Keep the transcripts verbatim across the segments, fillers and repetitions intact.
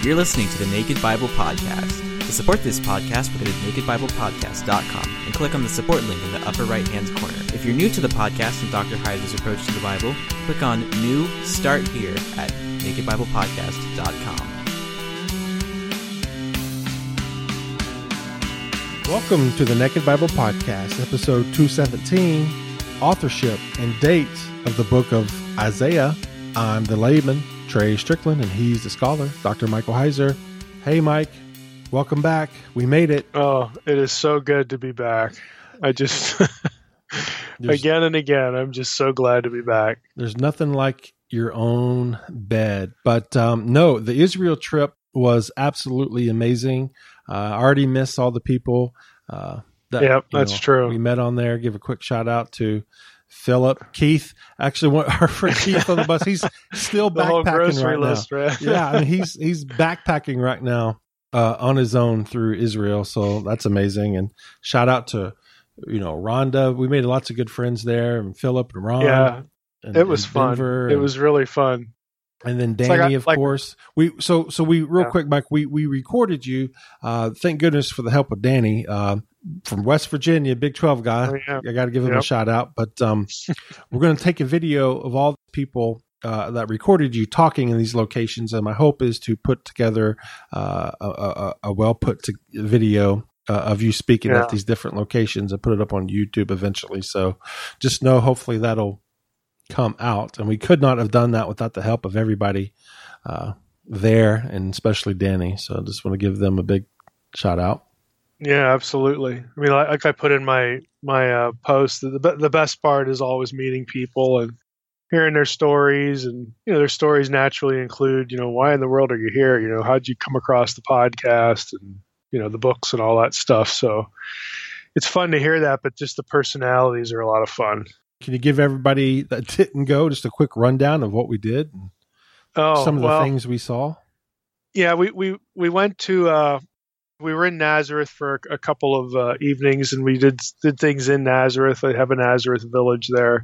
You're listening to the Naked Bible Podcast. To support this podcast, go to naked bible podcast dot com and click on the support link in the upper right-hand corner. If you're new to the podcast and Doctor Heiser's approach to the Bible, click on New Start Here at naked bible podcast dot com. Welcome to the Naked Bible Podcast, episode two seventeen, authorship and date of the book of Isaiah. I'm the layman, Trey Strickland, and he's the scholar, Doctor Michael Heiser. Hey, Mike. Welcome back. We made it. Oh, it is so good to be back. I just, again and again, I'm just so glad to be back. There's nothing like your own bed. But um, no, the Israel trip was absolutely amazing. Uh, I already miss all the people. Uh, that, yep, that's know, true. We met on there. Give a quick shout out to Philip, Keith. Actually, one, our friend Keith on the bus. He's still the whole backpacking grocery right list, now. Right? Yeah, I mean, he's he's backpacking right now. Uh, on his own through Israel. So that's amazing. And shout out to, you know, Rhonda. We made lots of good friends there, and Philip and Ron. Yeah, and, it was and fun. Denver It and, was really fun. And then Danny, like I, of like, course. We so so we real yeah. quick, Mike. We we recorded you. Uh, thank goodness for the help of Danny uh, from West Virginia, Big twelve guy. Oh, yeah. I got to give him Yep. a shout out. But um, we're going to take a video of all the people Uh, that recorded you talking in these locations, and my hope is to put together uh, a, a, a well put to video uh, of you speaking yeah. at these different locations and put it up on YouTube eventually. So just know, hopefully that'll come out. And we could not have done that without the help of everybody uh, there, and especially Danny. So I just want to give them a big shout out. Yeah, absolutely. I mean, like, like I put in my my uh, post, the the best part is always meeting people and hearing their stories. And, you know, their stories naturally include, you know, why in the world are you here? You know, how'd you come across the podcast and, you know, the books and all that stuff. So it's fun to hear that, but just the personalities are a lot of fun. Can you give everybody that didn't go just a quick rundown of what we did? And oh, some of the well, things we saw? Yeah, we, we, we went to, uh, we were in Nazareth for a, a couple of uh, evenings, and we did, did things in Nazareth. They have a Nazareth village there.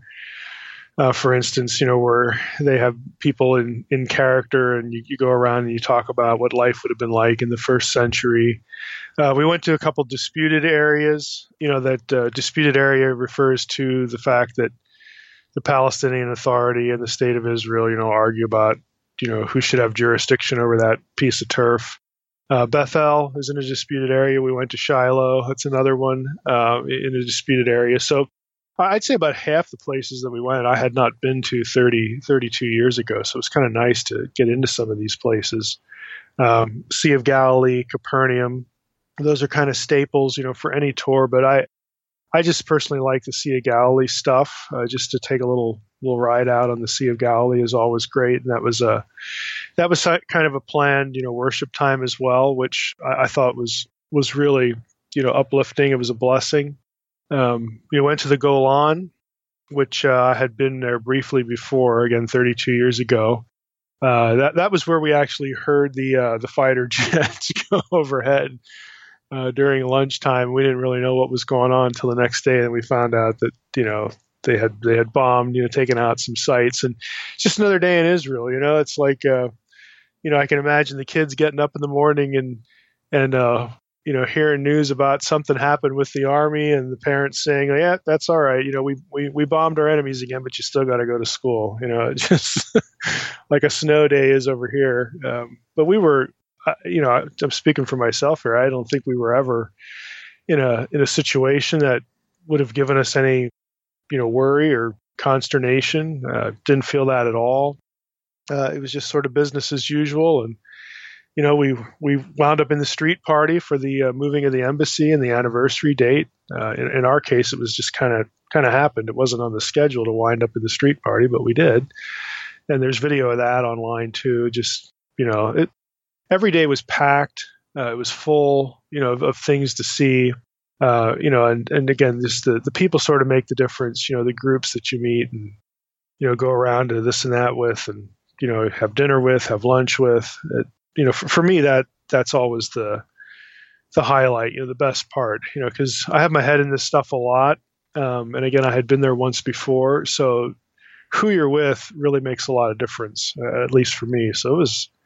Uh, for instance, you know, where they have people in, in character, and you, you go around and you talk about what life would have been like in the first century. Uh, we went to a couple disputed areas. You know, that uh, disputed area refers to the fact that the Palestinian Authority and the state of Israel, you know, argue about, you know, who should have jurisdiction over that piece of turf. Uh, Bethel is in a disputed area. We went to Shiloh. That's another one uh, in a disputed area. So I'd say about half the places that we went, I had not been to thirty, thirty-two years ago. So it's kind of nice to get into some of these places. Um, Sea of Galilee, Capernaum, those are kind of staples, you know, for any tour. But I, I just personally like the Sea of Galilee stuff. Uh, just to take a little, little ride out on the Sea of Galilee is always great. And that was a, that was kind of a planned, you know, worship time as well, which I, I thought was, was really, you know, uplifting. It was a blessing. Um, we went to the Golan, which uh, I had been there briefly before, again, thirty-two years ago. Uh, that that was where we actually heard the uh, the fighter jets go overhead uh, during lunchtime. We didn't really know what was going on until the next day, and we found out that, you know, they had they had bombed, you know, taken out some sites, and it's just another day in Israel. You know, it's like, uh, you know, I can imagine the kids getting up in the morning and and uh, you know, hearing news about something happened with the army, and the parents saying, yeah, that's all right. You know, we, we, we bombed our enemies again, but you still got to go to school. You know, just like a snow day is over here. Um, but we were, uh, you know, I'm speaking for myself here. I don't think we were ever in a, in a situation that would have given us any, you know, worry or consternation. Uh, didn't feel that at all. Uh, it was just sort of business as usual. And, you know, we we wound up in the street party for the uh, moving of the embassy and the anniversary date. Uh, in, in our case, it was just kind of kind of happened. It wasn't on the schedule to wind up in the street party, but we did. And there's video of that online too. Just, you know, it every day was packed. Uh, it was full, you know, of, of things to see. Uh, you know, and and again, just the the people sort of make the difference. You know, the groups that you meet and, you know, go around to this and that with, and, you know, have dinner with, have lunch with. It, you know, for, for me, that that's always the the highlight, you know, the best part, you know, because I have my head in this stuff a lot. Um, and again, I had been there once before. So who you're with really makes a lot of difference, uh, at least for me. So it was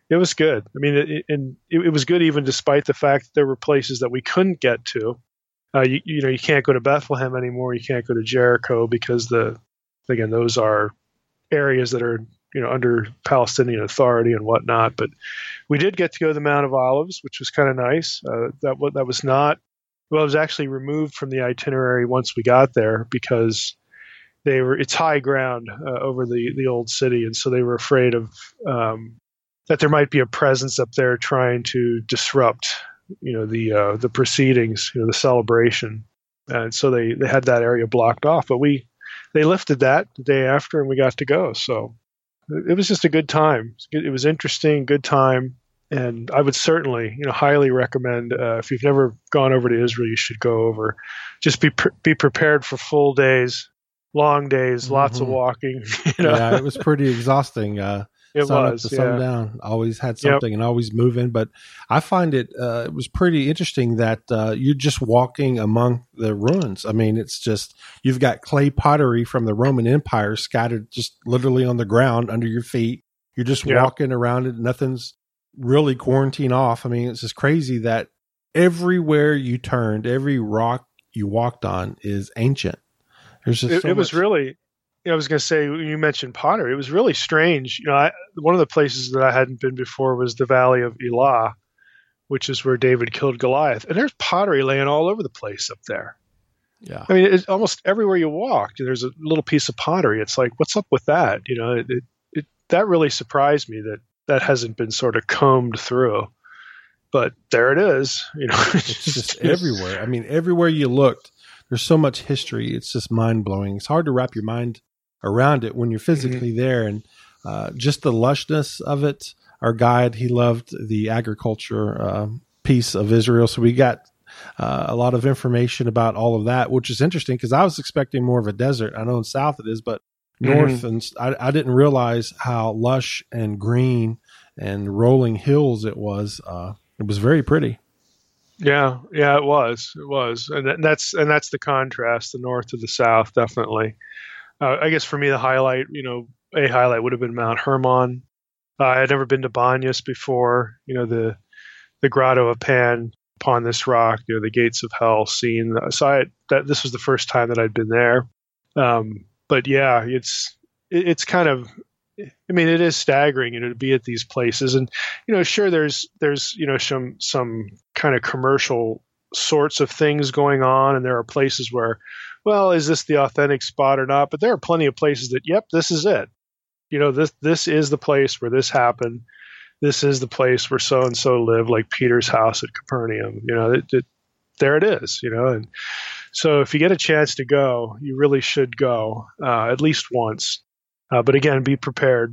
it was good. I mean, it, and it, it was good even despite the fact that there were places that we couldn't get to. Uh, you, you know, you can't go to Bethlehem anymore. You can't go to Jericho because the, again, those are areas that are, you know, under Palestinian authority and whatnot. But we did get to go to the Mount of Olives, which was kind of nice. Uh, that that was not, well, it was actually removed from the itinerary once we got there because they were, it's high ground uh, over the, the old city. And so they were afraid of, um, that there might be a presence up there trying to disrupt, you know, the uh, the proceedings, you know, the celebration, and so they, they had that area blocked off. But we they lifted that the day after, and we got to go. So it was just a good time. It was interesting, good time, and I would certainly, you know, highly recommend uh, if you've never gone over to Israel, you should go over. Just be pre- be prepared for full days, long days, mm-hmm. lots of walking. You know? Yeah, it was pretty exhausting. Uh, It sun was, up to yeah. sundown. Always had something yep. and always moving. But I find it uh, it was pretty interesting that uh, you're just walking among the ruins. I mean, it's just you've got clay pottery from the Roman Empire scattered just literally on the ground under your feet. You're just yep. walking around it. Nothing's really quarantined off. I mean, it's just crazy that everywhere you turned, every rock you walked on is ancient. There's just it, so it was much- really. I was going to say, you mentioned pottery. It was really strange. You know, I, one of the places that I hadn't been before was the Valley of Elah, which is where David killed Goliath. And there's pottery laying all over the place up there. Yeah. I mean, it's almost everywhere you walk, there's a little piece of pottery. It's like, what's up with that? You know, it, it, it that really surprised me that that hasn't been sort of combed through. But there it is. You know, it's just everywhere. I mean, everywhere you looked, there's so much history. It's just mind blowing. It's hard to wrap your mind around it when you're physically mm-hmm. there, and uh, just the lushness of it. Our guide, he loved the agriculture uh, piece of Israel, so we got uh, a lot of information about all of that, which is interesting because I was expecting more of a desert. I know in south it is, but north, mm-hmm. and I, I didn't realize how lush and green and rolling hills it was. Uh, it was very pretty. Yeah, yeah, it was, it was, and that's and that's the contrast, the north to the south, definitely. Uh, I guess for me, the highlight, you know, a highlight would have been Mount Hermon. Uh, I had never been to Banyas before. You know, the the Grotto of Pan upon this rock, you know, the gates of hell scene. So I that this was the first time that I'd been there. Um, but yeah, it's it, it's kind of, I mean, it is staggering, you know, to be at these places. And you know, sure, there's there's you know some some kind of commercial sorts of things going on, and there are places where, well, is this the authentic spot or not? But there are plenty of places that, yep, this is it. You know, this this is the place where this happened. This is the place where so and so lived, like Peter's house at Capernaum. You know, it, it, there it is. You know, and so if you get a chance to go, you really should go uh, at least once. Uh, but again, be prepared.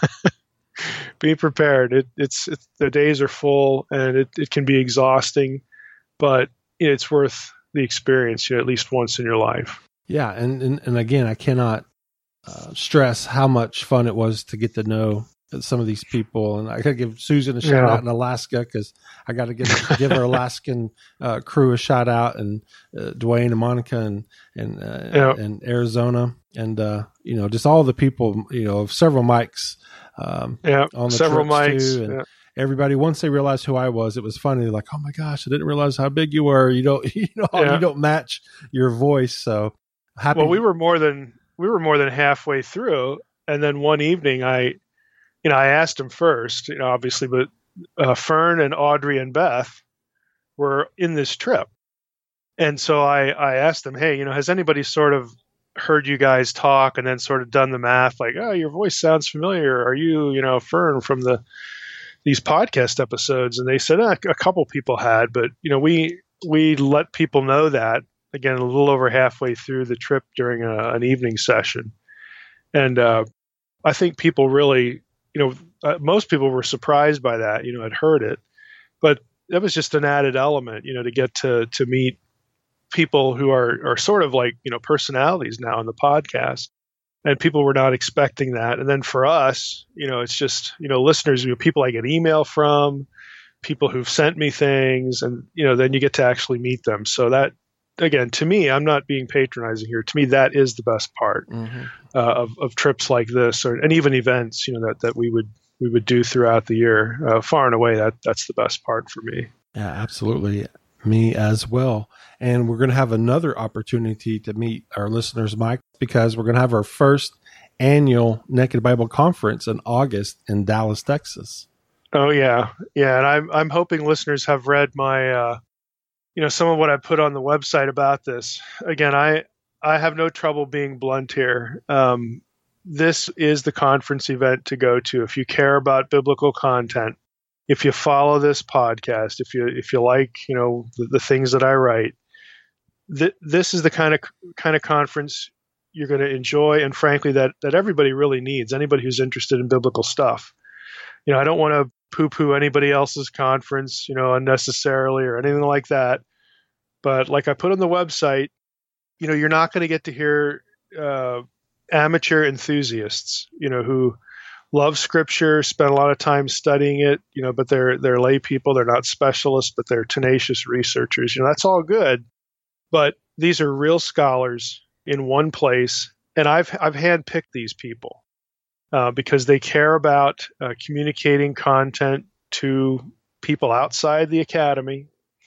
Be prepared. It, it's, it's the days are full, and it, it can be exhausting, but it's worth the experience, you know, at least once in your life. Yeah. And, and, and again, I cannot uh, stress how much fun it was to get to know some of these people. And I got to give Susan a shout yeah. out in Alaska, because I got to give, give our Alaskan uh, crew a shout out, and uh, Dwayne and Monica and, and, uh, yeah. and Arizona. And, uh, you know, just all the people, you know, several mics um, yeah. on the several trips mics. too. And, yeah. everybody, once they realized who I was, it was funny. They're like, "Oh my gosh, I didn't realize how big you were. You don't, you know, yeah. you don't match your voice." So happy. Well, we were more than we were more than halfway through, and then one evening, I, you know, I asked him first, you know, obviously, but uh, Fern and Audrey and Beth were in this trip, and so I, I asked them, "Hey, you know, has anybody sort of heard you guys talk, and then sort of done the math, like, oh, your voice sounds familiar. Are you, you know, Fern from the these podcast episodes?" And they said eh, a couple people had, but you know, we we let people know that again a little over halfway through the trip during a, an evening session, and uh, I think people really, you know, uh, most people were surprised by that. You know, had heard it, but that was just an added element, you know, to get to to meet people who are are sort of like, you know, personalities now in the podcast. And people were not expecting that. And then for us, you know, it's just, you know, listeners, you know, people I get email from, people who've sent me things, and, you know, then you get to actually meet them. So that, again, to me, I'm not being patronizing here. To me, that is the best part mm-hmm. uh, of, of trips like this, or and even events, you know, that, that we would we would do throughout the year. Uh, far and away, that that's the best part for me. Yeah, absolutely. Me as well. And we're going to have another opportunity to meet our listeners, Mike, because we're going to have our first annual Naked Bible Conference in August in Dallas, Texas. Oh yeah, yeah, and I'm I'm hoping listeners have read my, uh, you know, some of what I put on the website about this. Again, I I have no trouble being blunt here. Um, this is the conference event to go to if you care about biblical content. If you follow this podcast, if you if you like, you know, the, the things that I write, th- this is the kind of kind of conference you're going to enjoy, and frankly, that that everybody really needs. Anybody who's interested in biblical stuff. You know, I don't want to poo-poo anybody else's conference, you know, unnecessarily or anything like that. But like I put on the website, you know, you're not going to get to hear uh, amateur enthusiasts, you know, who love Scripture, spend a lot of time studying it, you know, but they're they're lay people, they're not specialists, but they're tenacious researchers. You know, that's all good. But these are real scholars in one place, and I've I've handpicked these people. Uh, because they care about uh, communicating content to people outside the academy.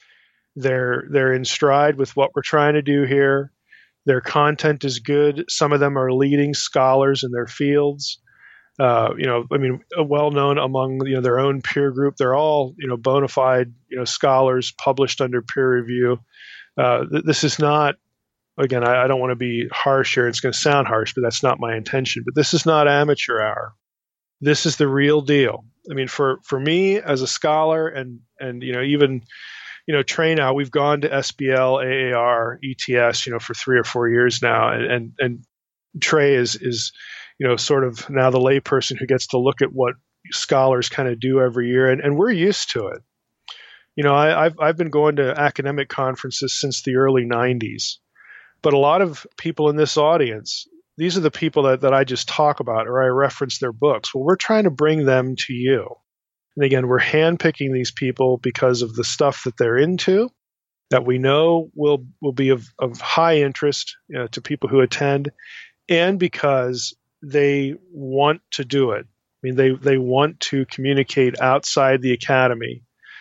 They're they're in stride with what we're trying to do here. Their content is good. Some of them are leading scholars in their fields. Uh, you know, I mean, well known among you know their own peer group. They're all you know bona fide you know scholars published under peer review. Uh, th- this is not. Again, I, I don't want to be harsh here. It's going to sound harsh, but that's not my intention. But this is not amateur hour. This is the real deal. I mean, for, for me as a scholar and, and, you know, even, you know, Trey now, we've gone to S B L, A A R, E T S, you know, for three or four years now. And, and, and Trey is, is, you know, sort of now the layperson who gets to look at what scholars kind of do every year. And, and we're used to it. You know, I, I've, I've been going to academic conferences since the early nineties. But a lot of people in this audience, these are the people that, that I just talk about or I reference their books. Well, we're trying to bring them to you. And again, we're handpicking these people because of the stuff that they're into, that we know will, will be of, of high interest you know, to people who attend, and because they want to do it. I mean, they, they want to communicate outside the academy.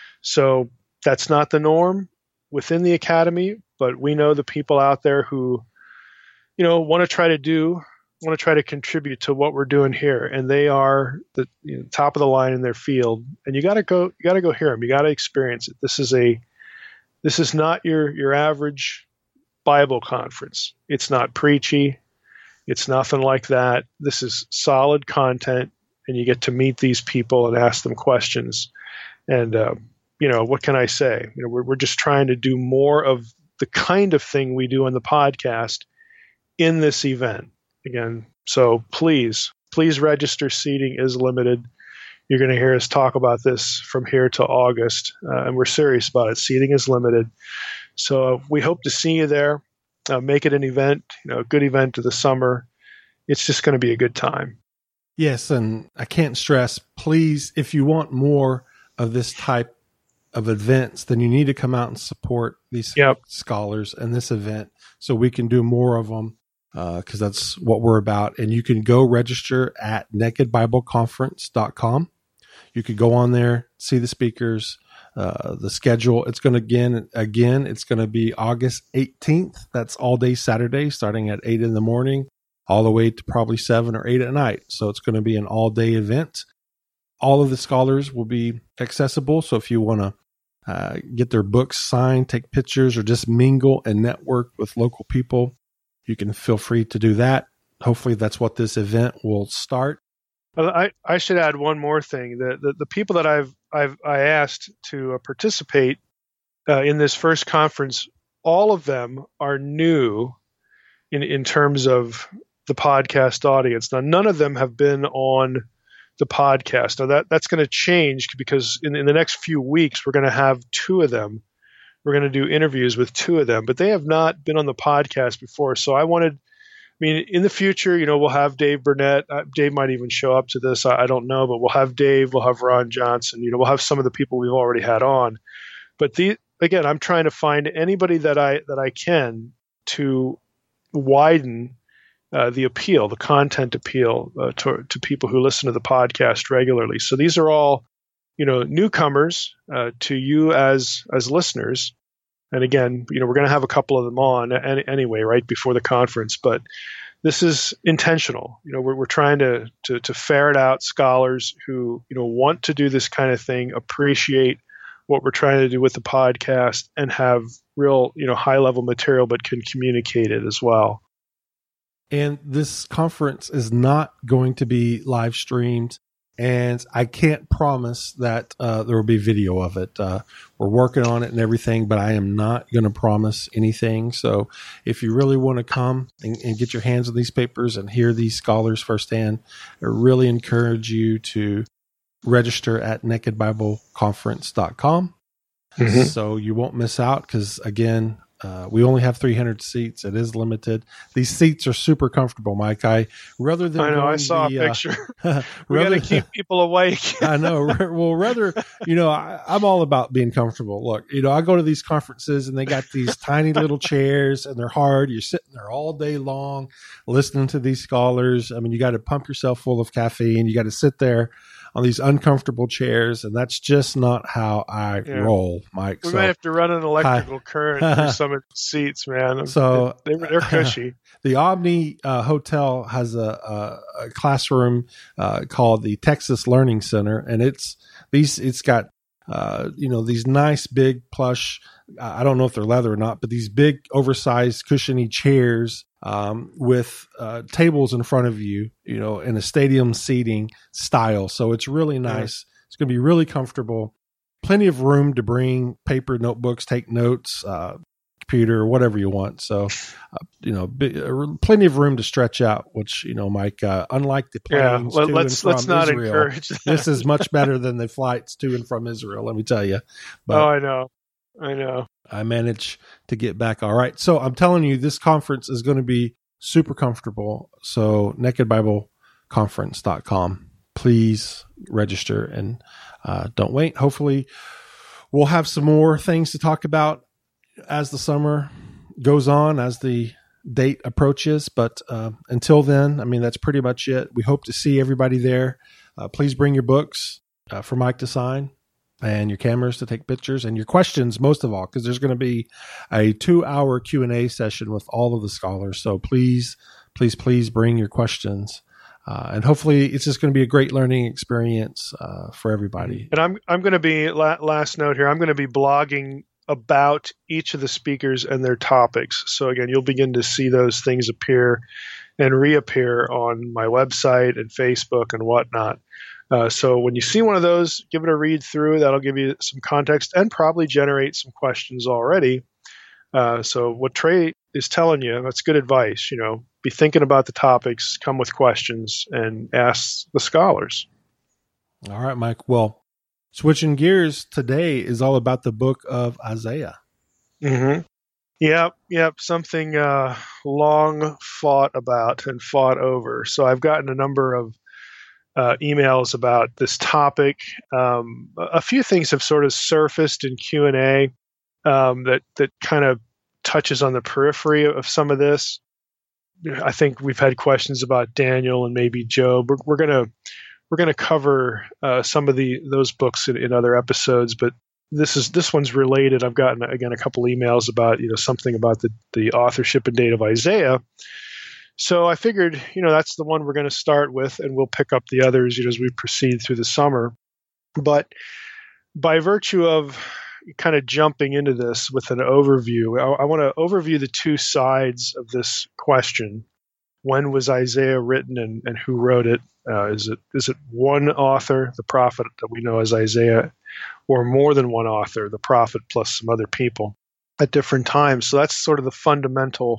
So that's not the norm within the academy. But we know the people out there who, you know, want to try to do, want to try to contribute to what we're doing here, and they are the you know, top of the line in their field. And you got to go, you got to go hear them. You got to experience it. This is a, this is not your your average Bible conference. It's not preachy. It's nothing like that. This is solid content, and you get to meet these people and ask them questions. And uh, you know, what can I say? You know, we're we're just trying to do more of the kind of thing we do on the podcast in this event again. So please, please register. Seating is limited. You're going to hear us talk about this from here to August, uh, and we're serious about it. Seating is limited. So we hope to see you there. Uh, make it an event, you know, a good event of the summer. It's just going to be a good time. Yes. And I can't stress, please, if you want more of this type of events, then you need to come out and support these yep. scholars and this event so we can do more of them because uh, that's what we're about. And you can go register at naked bible conference dot com. You could go on there, see the speakers, uh, the schedule. It's going to again, again, it's going to be August eighteenth. That's all day Saturday, starting at eight in the morning, all the way to probably seven or eight at night. So it's going to be an all day event. All of the scholars will be accessible. So if you want to Uh, get their books signed, take pictures, or just mingle and network with local people, you can feel free to do that. Hopefully that's what this event will start. I, I should add one more thing. The, the, the people that I've, I've I asked to uh, participate uh, in this first conference, all of them are new in, in terms of the podcast audience. Now, none of them have been on the podcast. Now that that's going to change because in, in the next few weeks, we're going to have two of them. We're going to do interviews with two of them, but they have not been on the podcast before. So I wanted, I mean, in the future, you know, we'll have Dave Burnett. Uh, Dave might even show up to this. I, I don't know, but we'll have Dave, we'll have Ron Johnson, you know, we'll have some of the people we've already had on. But the, again, I'm trying to find anybody that I, that I can to widen uh, the appeal, the content appeal uh, to, to people who listen to the podcast regularly. So these are all, you know, newcomers uh, to you as as listeners. And again, you know, we're going to have a couple of them on any, anyway, right before the conference. But this is intentional. You know, we're we're trying to to to ferret out scholars who, you know, want to do this kind of thing, appreciate what we're trying to do with the podcast, and have real, you know, high level material, but can communicate it as well. And this conference is not going to be live streamed, and I can't promise that uh, there will be video of it. Uh, we're working on it and everything, but I am not going to promise anything. So if you really want to come and, and get your hands on these papers and hear these scholars firsthand, I really encourage you to register at naked bible conference dot com. Mm-hmm. So you won't miss out, because again, uh, we only have three hundred seats. It is limited. These seats are super comfortable, Mike. I rather than I know I the, saw a picture. Uh, we got to keep people awake. I know. Well, rather, you know, I, I'm all about being comfortable. Look, you know, I go to these conferences and they got these tiny little chairs and they're hard. You're sitting there all day long listening to these scholars. I mean, you got to pump yourself full of caffeine. You got to sit there on these uncomfortable chairs, and that's just not how I yeah. roll, Mike. We so, might have to run an electrical I, current through some of the seats, man. So they, they're cushy. The Omni uh, Hotel has a, a, a classroom uh, called the Texas Learning Center, and it's these. It's got uh, you know these nice big plush. I don't know if they're leather or not, but these big oversized cushiony chairs um, with uh, tables in front of you, you know, in a stadium seating style. So it's really nice. Yeah. It's going to be really comfortable. Plenty of room to bring paper, notebooks, take notes, uh, computer, whatever you want. So, uh, you know, b- uh, plenty of room to stretch out, which, you know, Mike, uh, unlike the planes yeah, to let's, and from let's not Israel, encourage that. This is much better than the flights to and from Israel, let me tell you. But, oh, I know. I know. I managed to get back all right. So I'm telling you, this conference is going to be super comfortable. So naked bible conference dot com. Please register and uh, don't wait. Hopefully we'll have some more things to talk about as the summer goes on, as the date approaches. But uh, until then, I mean, that's pretty much it. We hope to see everybody there. Uh, please bring your books uh, for Mike to sign, and your cameras to take pictures, and your questions most of all, because there's going to be a two-hour Q and A session with all of the scholars. So please, please, please bring your questions. Uh, and hopefully it's just going to be a great learning experience uh, for everybody. And I'm I'm going to be, la- last note here, I'm going to be blogging about each of the speakers and their topics. So again, you'll begin to see those things appear and reappear on my website and Facebook and whatnot. Uh, so when you see one of those, give it a read through. That'll give you some context and probably generate some questions already. Uh, so what Trey is telling you, that's good advice. You know, be thinking about the topics, come with questions, and ask the scholars. All right, Mike. Well, switching gears today is all about the book of Isaiah. Mm-hmm. Yep, yep. Something uh, long fought about and fought over. So I've gotten a number of Uh, emails about this topic. Um, a few things have sort of surfaced in Q and A um, that that kind of touches on the periphery of some of this. I think we've had questions about Daniel and maybe Job. We're, we're gonna we're gonna cover uh, some of the those books in, in other episodes, but this is this one's related. I've gotten again a couple emails about you know something about the the authorship and date of Isaiah. So I figured, you know, that's the one we're going to start with, and we'll pick up the others, you know, as we proceed through the summer. But by virtue of kind of jumping into this with an overview, I, I want to overview the two sides of this question. When was Isaiah written, and, and who wrote it? Uh, is it is it one author, the prophet that we know as Isaiah, or more than one author, the prophet plus some other people at different times? So that's sort of the fundamental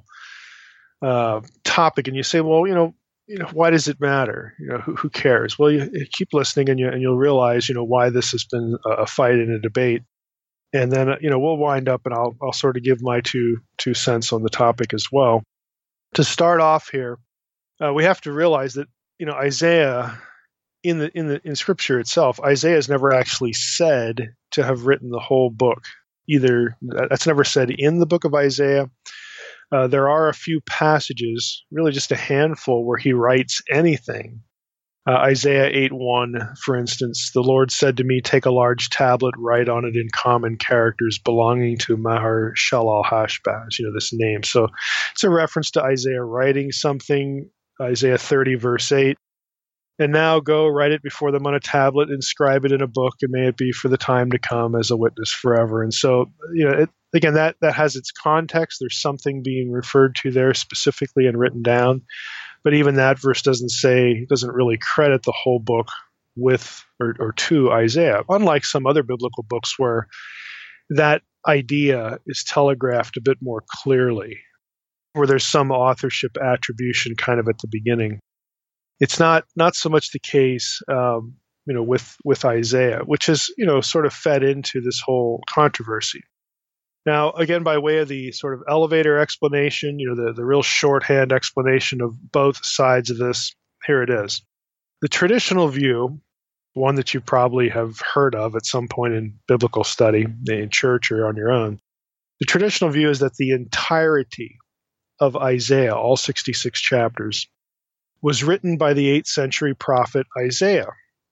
Uh, topic. And you say, well, you know, you know, why does it matter? You know, who, who cares? Well, you, you keep listening, and you and you'll realize, you know, why this has been a, a fight and a debate. And then, you know, we'll wind up, and I'll I'll sort of give my two two cents on the topic as well. To start off here, uh, we have to realize that you know Isaiah in the in the in Scripture itself, Isaiah is never actually said to have written the whole book. Either that's never said in the book of Isaiah. Uh, there are a few passages, really just a handful, where he writes anything. Uh, Isaiah eight one, for instance, the Lord said to me, take a large tablet, write on it in common characters belonging to Maher Shalal Hashbaz, you know, this name. So it's a reference to Isaiah writing something, Isaiah thirty, verse eight. And now go, write it before them on a tablet, inscribe it in a book, and may it be for the time to come as a witness forever. And so, you know, it, again, that, that has its context. There's something being referred to there specifically and written down. But even that verse doesn't say, doesn't really credit the whole book with or, or to Isaiah, unlike some other biblical books where that idea is telegraphed a bit more clearly, where there's some authorship attribution kind of at the beginning. It's not not so much the case, um, you know, with with Isaiah, which is, you know, sort of fed into this whole controversy. Now, again, by way of the sort of elevator explanation, you know, the, the real shorthand explanation of both sides of this, here it is. The traditional view, one that you probably have heard of at some point in biblical study, in church or on your own, the traditional view is that the entirety of Isaiah, all sixty-six chapters, was written by the eighth century prophet Isaiah.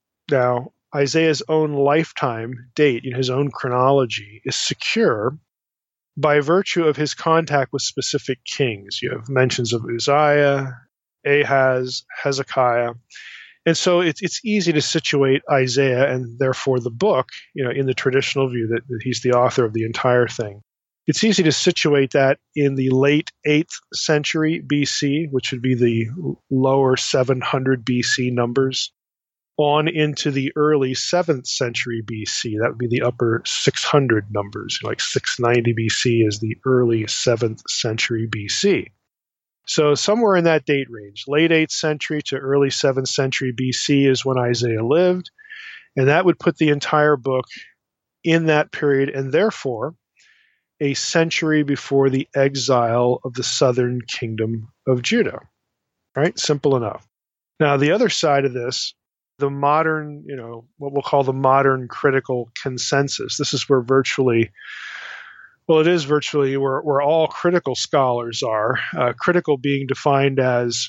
Now, Isaiah's own lifetime date, in his own chronology, is secure by virtue of his contact with specific kings. You have mentions of Uzziah, Ahaz, Hezekiah. And so it's it's easy to situate Isaiah and therefore the book, you know, in the traditional view that, that he's the author of the entire thing. It's easy to situate that in the late eighth century B C, which would be the lower seven hundred B C numbers, on into the early seventh century B C. That would be the upper six hundred numbers, like six ninety B C is the early seventh century B C. So somewhere in that date range, late eighth century to early seventh century B C is when Isaiah lived, and that would put the entire book in that period, and therefore a century before the exile of the southern kingdom of Judah. Right? Simple enough. Now, the other side of this, the modern, you know, what we'll call the modern critical consensus, this is where virtually, well, it is virtually where, where all critical scholars are, uh, critical being defined as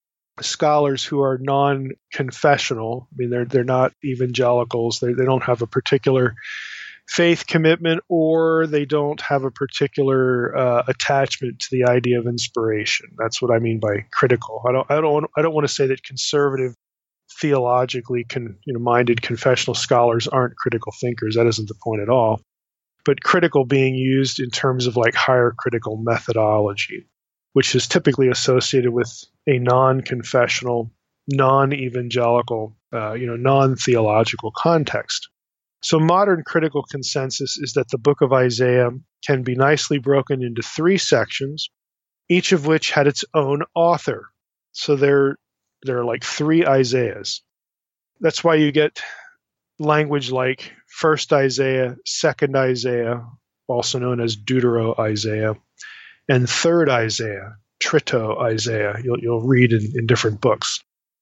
scholars who are non-confessional. I mean, they're, they're not evangelicals. They, they don't have a particular faith commitment, or they don't have a particular uh, attachment to the idea of inspiration. That's what I mean by critical. I don't, I don't, I don't want to say that conservative, theologically con, you know, minded confessional scholars aren't critical thinkers. That isn't the point at all. But critical being used in terms of like higher critical methodology, which is typically associated with a non-confessional, non-evangelical, uh, you know, non-theological context. So modern critical consensus is that the book of Isaiah can be nicely broken into three sections, each of which had its own author. So there, there are like three Isaiahs. That's why you get language like First Isaiah, Second Isaiah, also known as Deutero-Isaiah, and Third Isaiah, Trito-Isaiah. You'll, you'll read in, in different books.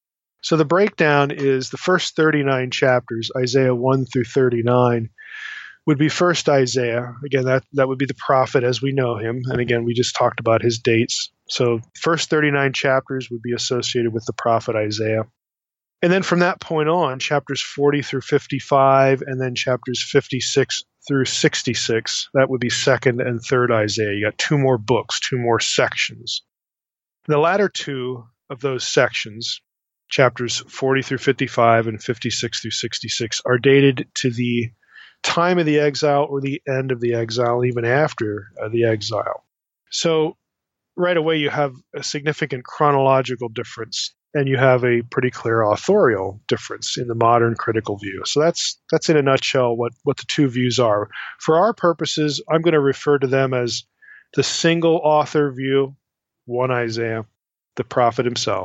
So the breakdown is the first thirty-nine chapters, Isaiah one through thirty-nine, would be first Isaiah. Again, that, that would be the prophet as we know him. And again, we just talked about his dates. So first thirty-nine chapters would be associated with the prophet Isaiah. And then from that point on, chapters forty through fifty-five, and then chapters fifty-six through sixty-six, that would be second and third Isaiah. You got two more books, two more sections. The latter two of those sections, chapters forty through fifty-five and fifty-six through sixty-six, are dated to the time of the exile or the end of the exile, even after uh, the exile. So right away you have a significant chronological difference, and you have a pretty clear authorial difference in the modern critical view. So that's that's in a nutshell what, what the two views are. For our purposes, I'm going to refer to them as the single author view, one Isaiah, the prophet himself,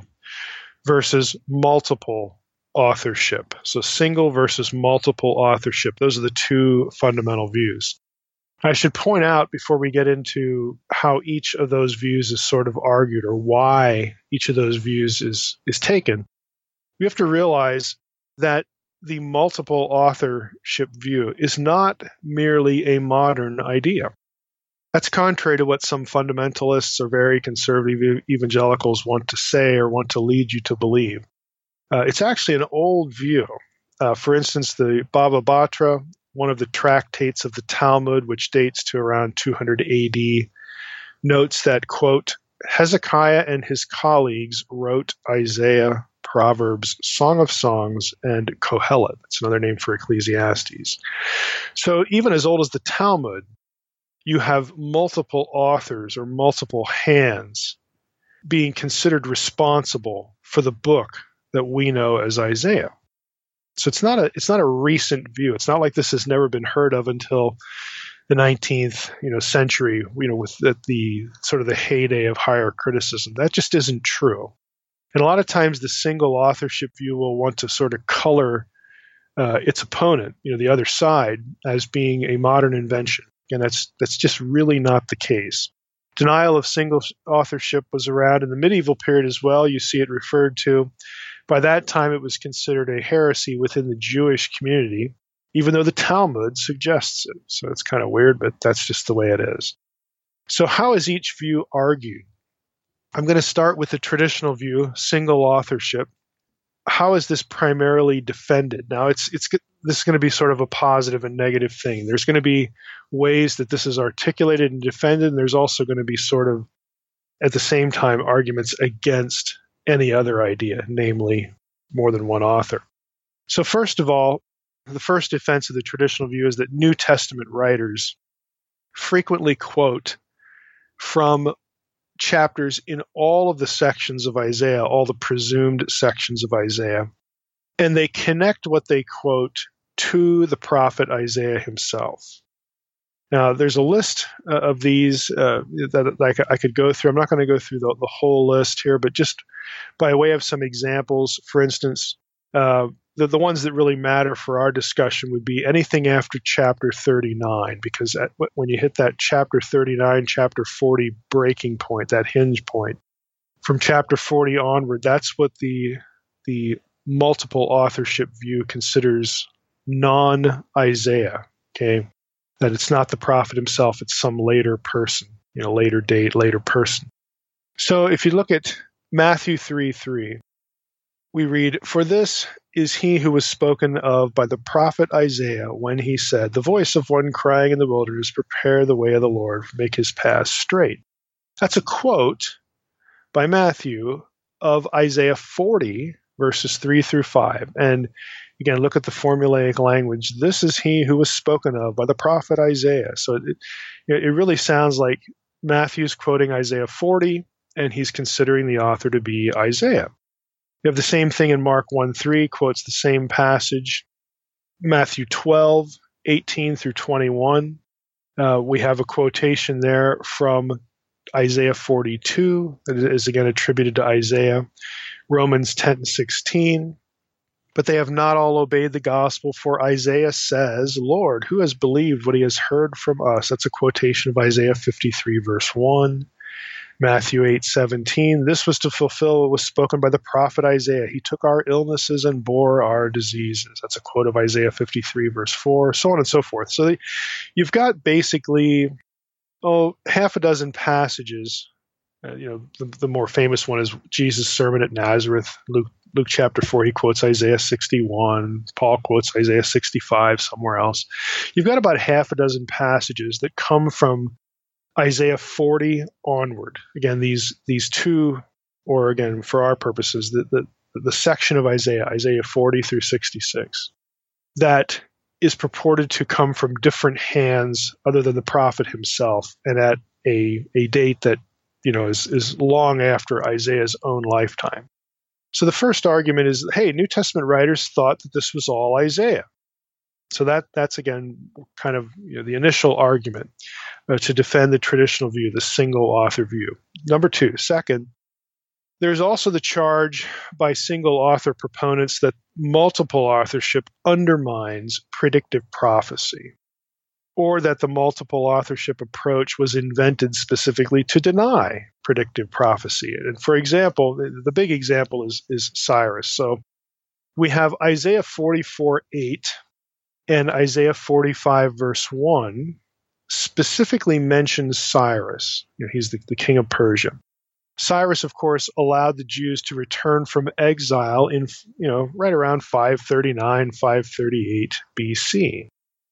versus multiple authorship. So single versus multiple authorship. Those are the two fundamental views. I should point out before we get into how each of those views is sort of argued or why each of those views is, is taken, we have to realize that the multiple authorship view is not merely a modern idea. That's contrary to what some fundamentalists or very conservative evangelicals want to say or want to lead you to believe. Uh, it's actually an old view. Uh, for instance, the Baba Batra, one of the tractates of the Talmud, which dates to around two hundred A D, notes that, quote, Hezekiah and his colleagues wrote Isaiah, Proverbs, Song of Songs, and Kohelet. That's another name for Ecclesiastes. So even as old as the Talmud, you have multiple authors or multiple hands being considered responsible for the book that we know as Isaiah. So it's not a it's not a recent view. It's not like this has never been heard of until the nineteenth, you know, century, you know, with the, the sort of the heyday of higher criticism. That just isn't true. And a lot of times the single authorship view will want to sort of color uh, its opponent, you know, the other side, as being a modern invention. And that's that's just really not the case. Denial of single authorship was around in the medieval period as well. You see it referred to. By that time, it was considered a heresy within the Jewish community, even though the Talmud suggests it. So it's kind of weird, but that's just the way it is. So how is each view argued? I'm going to start with the traditional view, single authorship. How is this primarily defended? Now, it's it's this is going to be sort of a positive and negative thing. There's going to be ways that this is articulated and defended, and there's also going to be sort of, at the same time, arguments against any other idea, namely more than one author. So first of all, the first defense of the traditional view is that New Testament writers frequently quote from chapters in all of the sections of Isaiah, all the presumed sections of Isaiah, and they connect what they quote to the prophet Isaiah himself. Now, there's a list uh, of these uh, that, that I could go through. I'm not going to go through the, the whole list here, but just by way of some examples, for instance, uh, the, the ones that really matter for our discussion would be anything after chapter thirty-nine, because at, when you hit that chapter thirty-nine, chapter forty breaking point, that hinge point, from chapter forty onward, that's what the the multiple authorship view considers non-Isaiah, okay? That it's not the prophet himself, it's some later person, you know, later date, later person. So if you look at Matthew three three, we read, "For this is he who was spoken of by the prophet Isaiah when he said, the voice of one crying in the wilderness, prepare the way of the Lord, make his path straight." That's a quote by Matthew of Isaiah forty, verses three through five. And again, look at the formulaic language. This is he who was spoken of by the prophet Isaiah. So it, it really sounds like Matthew's quoting Isaiah forty, and he's considering the author to be Isaiah. You have the same thing in Mark one three, quotes the same passage. Matthew twelve, eighteen through twenty-one, uh, we have a quotation there from Isaiah forty-two that is again attributed to Isaiah. Romans ten sixteen, but they have not all obeyed the gospel, for Isaiah says, Lord, who has believed what he has heard from us? That's a quotation of Isaiah fifty-three, verse one. Matthew eight seventeen, this was to fulfill what was spoken by the prophet Isaiah. He took our illnesses and bore our diseases. That's a quote of Isaiah fifty-three, verse four, so on and so forth. So they, you've got basically, oh, half a dozen passages. Uh, you know, the, the more famous one is Jesus' sermon at Nazareth, Luke, Luke chapter four. He quotes Isaiah sixty-one. Paul quotes Isaiah sixty-five somewhere else. You've got about half a dozen passages that come from Isaiah forty onward. Again, these these two, or again, for our purposes, the, the, the section of Isaiah, Isaiah forty through sixty-six, that is purported to come from different hands other than the prophet himself, and at a, a date that you know is, is long after Isaiah's own lifetime. So the first argument is, hey, New Testament writers thought that this was all Isaiah. So that that's, again, kind of you know, the initial argument uh, to defend the traditional view, the single author view. Number two, second, there's also the charge by single author proponents that multiple authorship undermines predictive prophecy, or that the multiple authorship approach was invented specifically to deny predictive prophecy. And for example, the, the big example is, is Cyrus. So we have Isaiah forty-four eight and Isaiah forty-five verse one specifically mentions Cyrus. You know, he's the, the king of Persia. Cyrus, of course, allowed the Jews to return from exile in, you know, right around five thirty-nine, five thirty-eight B C.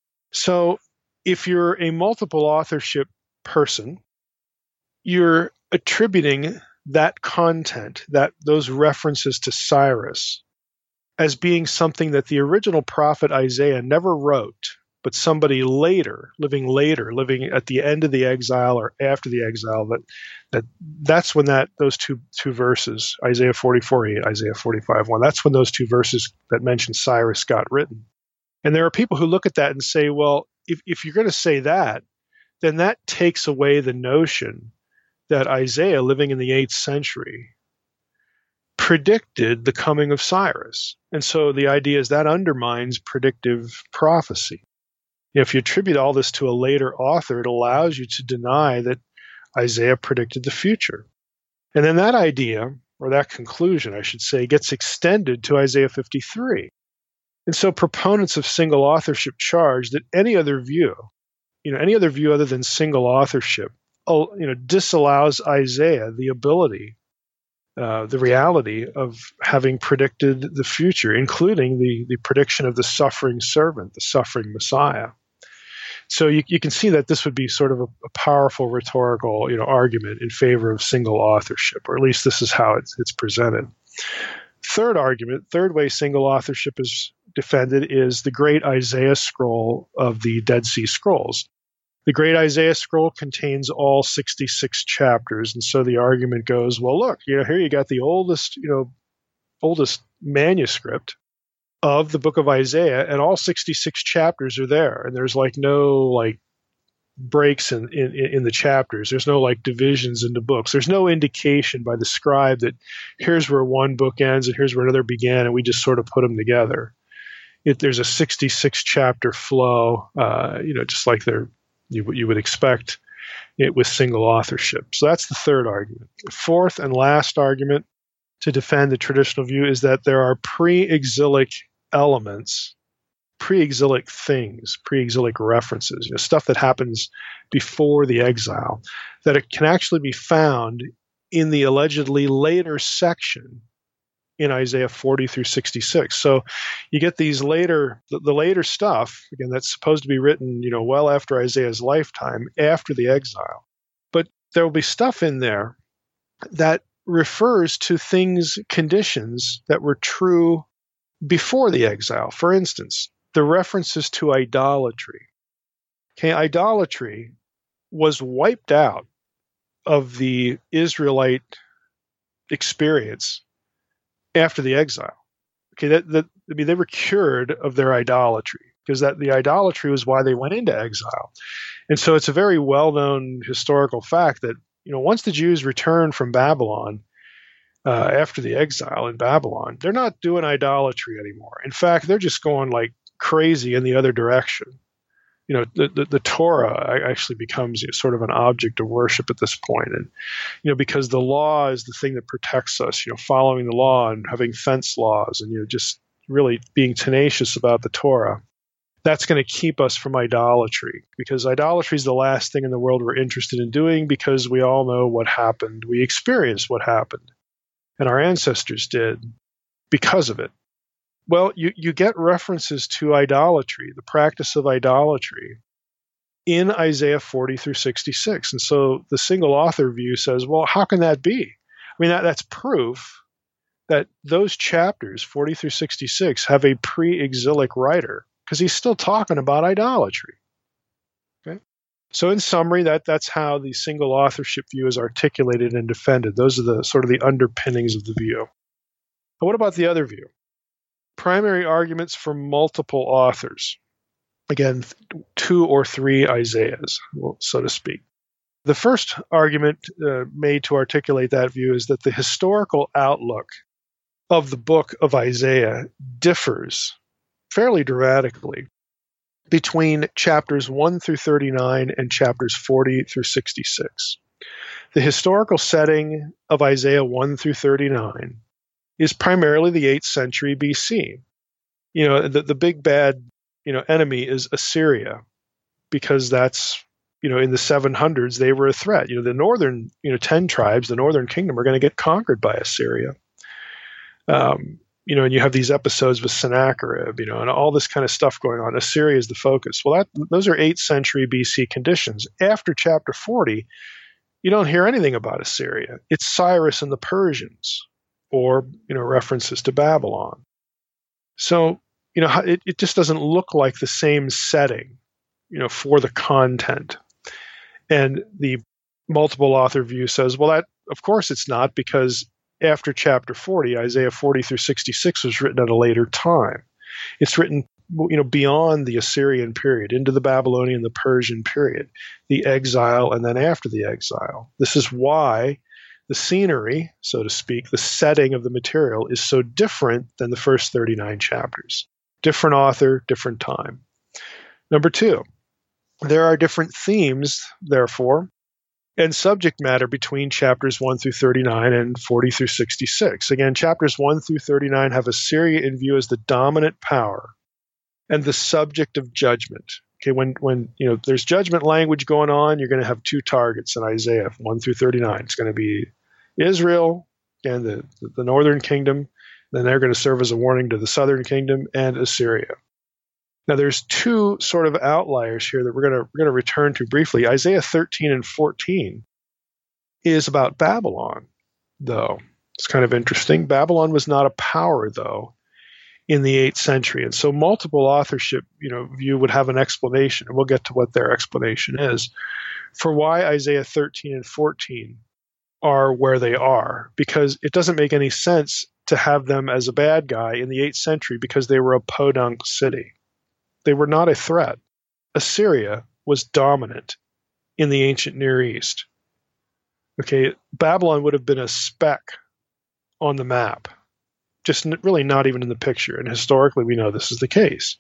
So if you're a multiple authorship person, you're attributing that content, that those references to Cyrus, as being something that the original prophet Isaiah never wrote, but somebody later, living later, living at the end of the exile or after the exile, that that that's when that those two two verses, Isaiah forty-four eight, Isaiah forty-five one, that's when those two verses that mention Cyrus got written. And there are people who look at that and say, well, if, if you're going to say that, then that takes away the notion that Isaiah, living in the eighth century, predicted the coming of Cyrus. And so the idea is that undermines predictive prophecy. You know, if you attribute all this to a later author, it allows you to deny that Isaiah predicted the future. And then that idea, or that conclusion, I should say, gets extended to Isaiah fifty-three. And so proponents of single authorship charge that any other view, you know, any other view other than single authorship, you know, disallows Isaiah the ability, uh, the reality of having predicted the future, including the, the prediction of the suffering servant, the suffering Messiah. So you, you can see that this would be sort of a, a powerful rhetorical, you know, argument in favor of single authorship, or at least this is how it's, it's presented. Third argument, third way single authorship is defended is the great Isaiah scroll of the Dead Sea Scrolls. The great Isaiah scroll contains all sixty-six chapters, and so the argument goes, well, look, you know, here you got the oldest, you know, oldest manuscript of the book of Isaiah, and all sixty-six chapters are there, and there's like no like breaks in, in, in the chapters. There's no like divisions into books. There's no indication by the scribe that here's where one book ends and here's where another began, and we just sort of put them together. It, there's a sixty-six chapter flow, uh, you know, just like there you, you would expect it with single authorship. So that's the third argument. The fourth and last argument to defend the traditional view is that there are pre-exilic elements, pre-exilic things, pre-exilic references, you know, stuff that happens before the exile, that it can actually be found in the allegedly later section in Isaiah forty through sixty-six. So you get these later, the, the later stuff, again, that's supposed to be written, you know, well after Isaiah's lifetime, after the exile. But there will be stuff in there that refers to things, conditions that were true before the exile. For instance, the references to idolatry. Okay, idolatry was wiped out of the Israelite experience after the exile. Okay, that, that I mean, they were cured of their idolatry because that the idolatry was why they went into exile. And so it's a very well-known historical fact that, you know, once the Jews returned from Babylon, uh, after the exile in Babylon, they're not doing idolatry anymore. In fact, they're just going like crazy in the other direction. You know, the, the, the Torah actually becomes, you know, sort of an object of worship at this point. And, you know, because the law is the thing that protects us, you know, following the law and having fence laws and, you know, just really being tenacious about the Torah. That's going to keep us from idolatry, because idolatry is the last thing in the world we're interested in doing, because we all know what happened. We experienced what happened, and our ancestors did because of it. Well, you, you get references to idolatry, the practice of idolatry, in Isaiah forty through sixty-six. And so the single author view says, well, how can that be? I mean, that, that's proof that those chapters, forty through sixty-six, have a pre-exilic writer, because he's still talking about idolatry. Okay? So in summary, that, that's how the single authorship view is articulated and defended. Those are the sort of the underpinnings of the view. But what about the other view? Primary arguments for multiple authors. Again, two or three Isaiahs, well, so to speak. The first argument uh, made to articulate that view is that the historical outlook of the book of Isaiah differs fairly dramatically between chapters one through thirty-nine and chapters forty through sixty-six. The historical setting of Isaiah one through thirty-nine is primarily the eighth century B C. You know, the, the big bad, you know, enemy is Assyria, because that's you know, in the seven hundreds, they were a threat. You know, the northern, you know, ten tribes, the northern kingdom, are going to get conquered by Assyria. Um, you know, and you have these episodes with Sennacherib, you know, and all this kind of stuff going on. Assyria is the focus. Well, that, those are eighth century B C conditions. After chapter forty, you don't hear anything about Assyria. It's Cyrus and the Persians, or, you know, references to Babylon. So, you know, it, it just doesn't look like the same setting, you know, for the content. And the multiple author view says, well, that, of course it's not, because after chapter forty, Isaiah forty through sixty-six was written at a later time. It's written, you know, beyond the Assyrian period, into the Babylonian, the Persian period, the exile, and then after the exile. This is why the scenery, so to speak, the setting of the material is so different than the first thirty-nine chapters. Different author, different time. Number two, there are different themes, therefore, and subject matter between chapters one through thirty-nine and forty through sixty-six. Again, chapters one through thirty-nine have Assyria in view as the dominant power and the subject of judgment. Okay, when when you know there's judgment language going on, you're going to have two targets in Isaiah one through thirty-nine. It's going to be Israel and the, the northern kingdom. Then they're going to serve as a warning to the southern kingdom and Assyria. Now, there's two sort of outliers here that we're going to we're going to return to briefly. Isaiah thirteen and fourteen is about Babylon, though. It's kind of interesting. Babylon was not a power, though, in the eighth century, and so multiple authorship, you know, view would have an explanation, and we'll get to what their explanation is for why Isaiah thirteen and fourteen are where they are, because it doesn't make any sense to have them as a bad guy in the eighth century because they were a podunk city. They were not a threat. Assyria was dominant in the ancient Near East. Okay, Babylon would have been a speck on the map, just n- really not even in the picture. And historically, we know this is the case.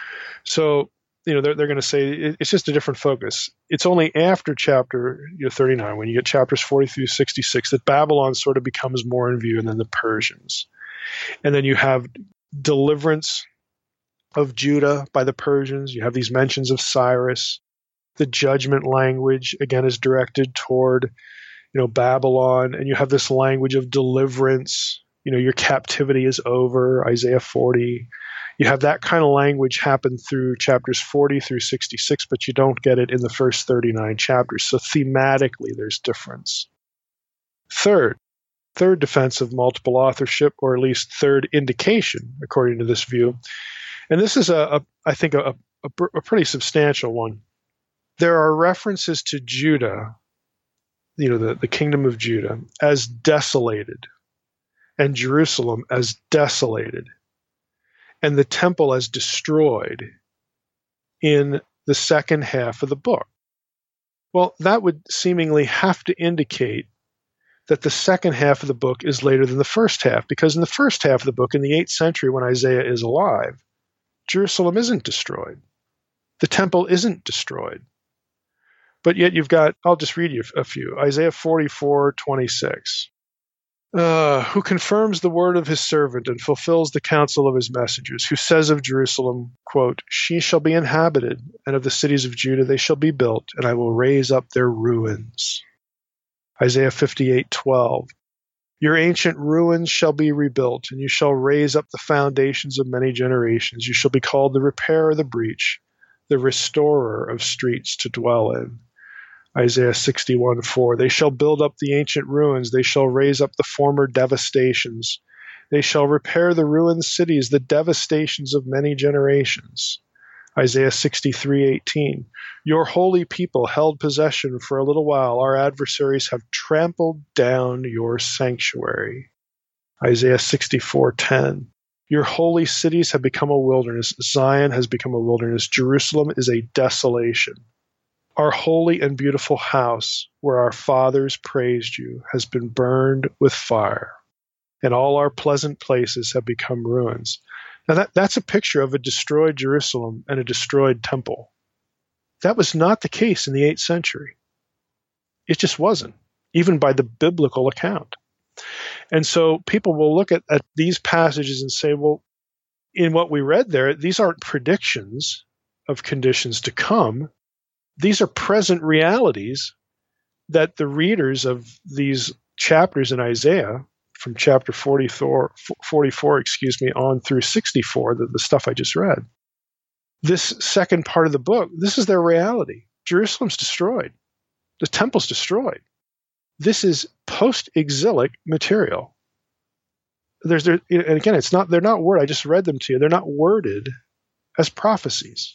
So, you know, they're, they're going to say it, it's just a different focus. It's only after chapter you know, thirty-nine, when you get chapters forty through sixty-six, that Babylon sort of becomes more in view, and then the Persians. And then you have deliverance of Judah by the Persians. You have these mentions of Cyrus. The judgment language, again, is directed toward, you know, Babylon. And you have this language of deliverance. You know, your captivity is over, Isaiah forty. You have that kind of language happen through chapters forty through sixty-six, but you don't get it in the first thirty-nine chapters. So thematically, there's difference. Third, third defense of multiple authorship, or at least third indication, according to this view, and this is, a, a I think, a, a, a pretty substantial one. There are references to Judah, you know, the, the kingdom of Judah, as desolated, and Jerusalem as desolated, and the temple as destroyed in the second half of the book. Well, that would seemingly have to indicate that the second half of the book is later than the first half, because in the first half of the book, in the eighth century, when Isaiah is alive, Jerusalem isn't destroyed. The temple isn't destroyed. But yet you've got, I'll just read you a few. Isaiah forty-four twenty-six. Uh, who confirms the word of his servant and fulfills the counsel of his messengers, who says of Jerusalem, quote, she shall be inhabited, and of the cities of Judah they shall be built, and I will raise up their ruins. Isaiah fifty-eight twelve. Your ancient ruins shall be rebuilt, and you shall raise up the foundations of many generations. You shall be called the repairer of the breach, the restorer of streets to dwell in. Isaiah sixty-one four. They shall build up the ancient ruins. They shall raise up the former devastations. They shall repair the ruined cities, the devastations of many generations. Isaiah sixty-three eighteen. Your holy people held possession for a little while. Our adversaries have trampled down your sanctuary. Isaiah sixty-four ten. Your holy cities have become a wilderness. Zion has become a wilderness. Jerusalem is a desolation. Our holy and beautiful house, where our fathers praised you, has been burned with fire, and all our pleasant places have become ruins. Now that, that's a picture of a destroyed Jerusalem and a destroyed temple. That was not the case in the eighth century. It just wasn't, even by the biblical account. And so people will look at, at these passages and say, well, in what we read there, these aren't predictions of conditions to come. these are present realities that the readers of these chapters in Isaiah, from chapter forty-four, forty-four excuse me, on through sixty-four, the, the stuff I just read, this second part of the book, this is their reality. Jerusalem's destroyed. The temple's destroyed. This is post-exilic material. There's there, and again, it's not they're not worded. I just read them to you. They're not worded as prophecies.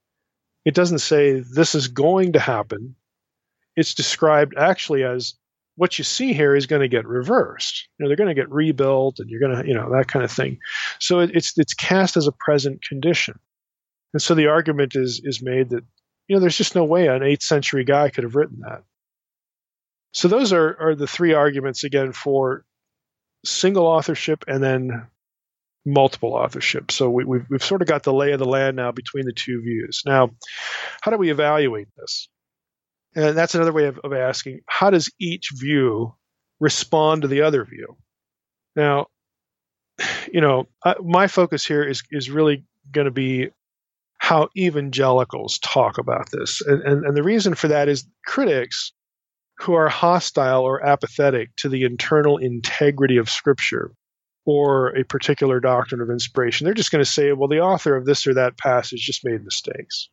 It doesn't say this is going to happen. It's described actually as what you see here is going to get reversed. You know, they're going to get rebuilt, and you're going to, you know, that kind of thing. So it, it's it's cast as a present condition, and so the argument is is made that, you know, there's just no way an eighth century guy could have written that. So those are are the three arguments again for single authorship and then multiple authorship. So we, we've we've sort of got the lay of the land now between the two views. Now, how do we evaluate this? And that's another way of, of asking, how does each view respond to the other view? Now, you know, uh, my focus here is is really going to be how evangelicals talk about this. And, and, and the reason for that is critics who are hostile or apathetic to the internal integrity of Scripture or a particular doctrine of inspiration, they're just going to say, well, the author of this or that passage just made mistakes.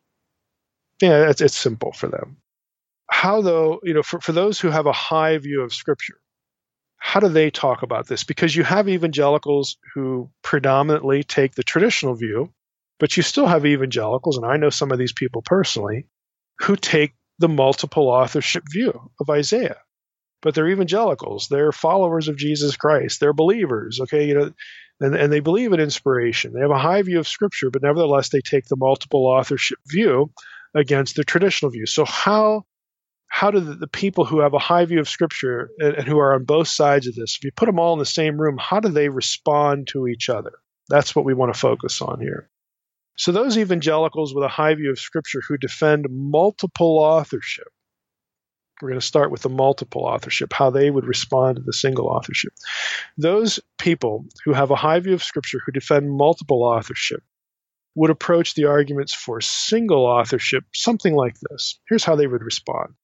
Yeah, it's, it's simple for them. How, though, you know, for, for those who have a high view of Scripture, how do they talk about this? Because you have evangelicals who predominantly take the traditional view, but you still have evangelicals, and I know some of these people personally, who take the multiple authorship view of Isaiah. But they're evangelicals. They're followers of Jesus Christ. They're believers, okay? You know, and, and they believe in inspiration. They have a high view of Scripture, but nevertheless, they take the multiple authorship view against the traditional view. So how how do the, the people who have a high view of Scripture and, and who are on both sides of this, if you put them all in the same room, how do they respond to each other? That's what we want to focus on here. So those evangelicals with a high view of Scripture who defend multiple authorship, we're going to start with the multiple authorship, how they would respond to the single authorship. Those people who have a high view of Scripture who defend multiple authorship would approach the arguments for single authorship something like this. Here's how they would respond.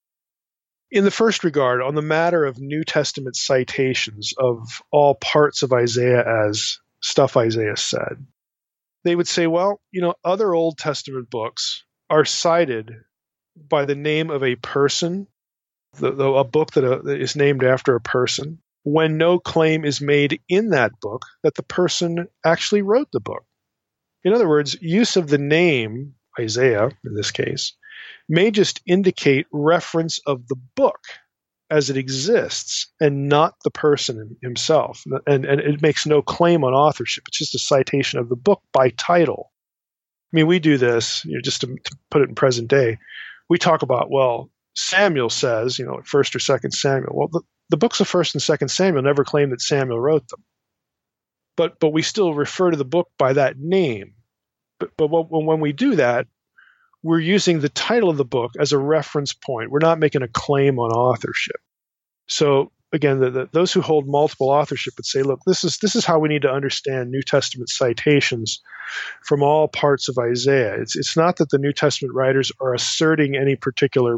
In the first regard, on the matter of New Testament citations of all parts of Isaiah as stuff Isaiah said, they would say, well, you know, other Old Testament books are cited by the name of a person, the, the, a book that, uh, that is named after a person, when no claim is made in that book that the person actually wrote the book. In other words, use of the name, Isaiah in this case, may just indicate reference of the book as it exists and not the person himself. And, and it makes no claim on authorship. It's just a citation of the book by title. I mean, we do this, you know, just to, to put it in present day. We talk about, well, Samuel says, you know, first or second Samuel. Well, the, the books of first and second Samuel never claim that Samuel wrote them. But but we still refer to the book by that name. But, but when we do that, we're using the title of the book as a reference point. We're not making a claim on authorship. So again, the, the, those who hold multiple authorship would say, look, this is this is how we need to understand New Testament citations from all parts of Isaiah. It's it's not that the New Testament writers are asserting any particular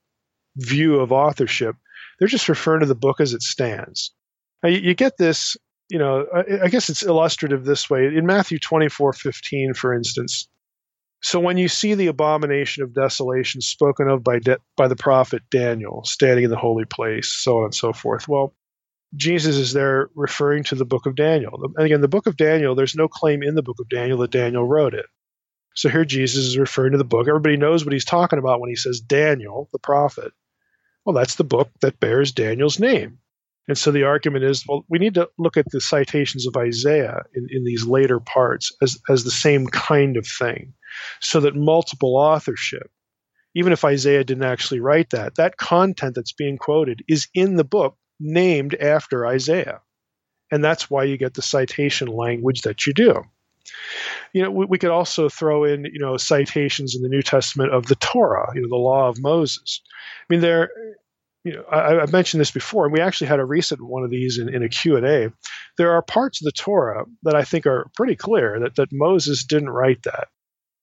view of authorship. They're just referring to the book as it stands. Now, you, you get this, you know, I, I guess it's illustrative this way. In Matthew twenty-four fifteen, for instance, so when you see the abomination of desolation spoken of by de- by the prophet Daniel standing in the holy place, so on and so forth, well, Jesus is there referring to the book of Daniel. And again, the book of Daniel, there's no claim in the book of Daniel that Daniel wrote it. So here Jesus is referring to the book. Everybody knows what he's talking about when he says Daniel, the prophet. Well, that's the book that bears Daniel's name. And so the argument is, well, we need to look at the citations of Isaiah in, in these later parts as, as the same kind of thing, so that multiple authorship, even if Isaiah didn't actually write that, that content that's being quoted is in the book named after Isaiah. And that's why you get the citation language that you do. You know, we, we could also throw in, you know, citations in the New Testament of the Torah, you know, the law of Moses. I mean, there, you know, I, I've mentioned this before, and we actually had a recent one of these in, in a Q and A. There are parts of the Torah that I think are pretty clear that, that Moses didn't write that.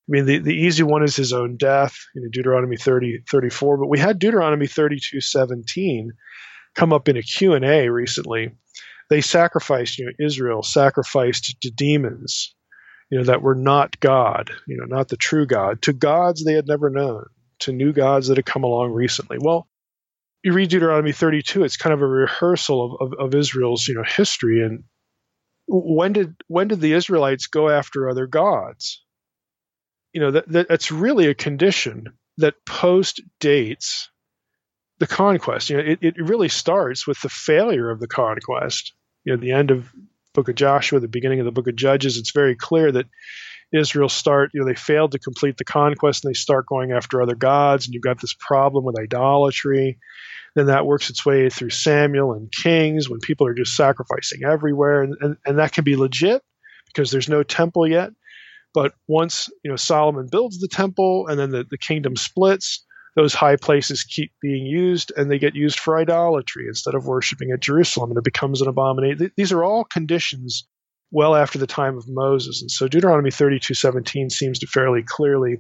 mean, the, the easy one is his own death, you know, Deuteronomy thirty, thirty-four, but we had Deuteronomy thirty-two seventeen come up in a Q and A recently. They sacrificed, you know, Israel sacrificed to demons, you know, that were not God, you know, not the true God, to gods they had never known, to new gods that had come along recently. Well, you read Deuteronomy thirty-two, it's kind of a rehearsal of, of, of Israel's, you know, history. And when did when did the Israelites go after other gods? You know, that, that that's really a condition that post dates the conquest. You know, it, it really starts with the failure of the conquest. You know, the end of the book of Joshua, the beginning of the book of Judges, it's very clear that Israel start, you know, they failed to complete the conquest and they start going after other gods, and you've got this problem with idolatry. Then that works its way through Samuel and Kings when people are just sacrificing everywhere. And, and, and that can be legit because there's no temple yet. But once, you know, Solomon builds the temple and then the, the kingdom splits, those high places keep being used and they get used for idolatry instead of worshiping at Jerusalem, and it becomes an abomination. These are all conditions well after the time of Moses. And so Deuteronomy thirty-two seventeen seems to fairly clearly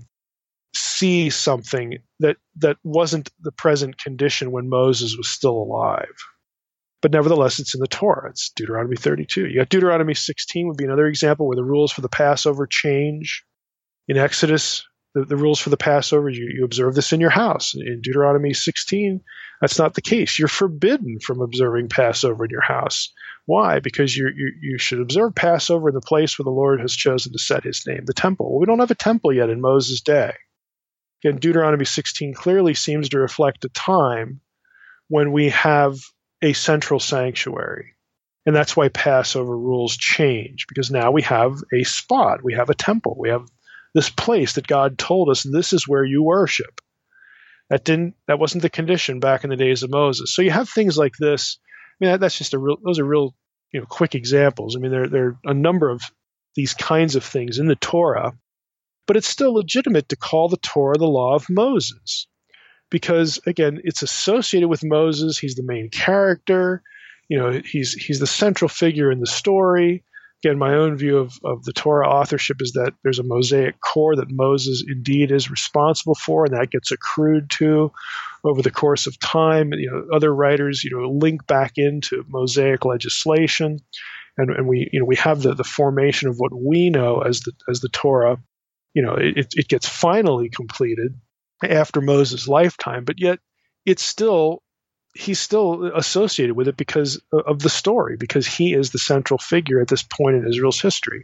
see something that, that wasn't the present condition when Moses was still alive. But nevertheless, it's in the Torah. It's Deuteronomy thirty-two. You got Deuteronomy sixteen would be another example where the rules for the Passover change. In Exodus, the, the rules for the Passover, you, you observe this in your house. In Deuteronomy sixteen, that's not the case. You're forbidden from observing Passover in your house. Why? Because you you you should observe Passover in the place where the Lord has chosen to set his name, the temple. Well, we don't have a temple yet in Moses' day. Again, Deuteronomy sixteen clearly seems to reflect a time when we have a central sanctuary. And that's why Passover rules change, because now we have a spot, we have a temple, we have this place that God told us, this is where you worship. That didn't that wasn't the condition back in the days of Moses. So you have things like this. I mean, that's just a real those are real, you know, quick examples. I mean, there there are a number of these kinds of things in the Torah. But it's still legitimate to call the Torah the law of Moses because, again, it's associated with Moses. He's the main character. You know, he's he's the central figure in the story. Again, my own view of, of the Torah authorship is that there's a Mosaic core that Moses indeed is responsible for, and that gets accrued to over the course of time. You know, other writers, you know, link back into Mosaic legislation, and, and we, you know, we have the, the formation of what we know as the as the Torah. You know, it, it gets finally completed after Moses' lifetime, but yet it's still, he's still associated with it because of the story, because he is the central figure at this point in Israel's history.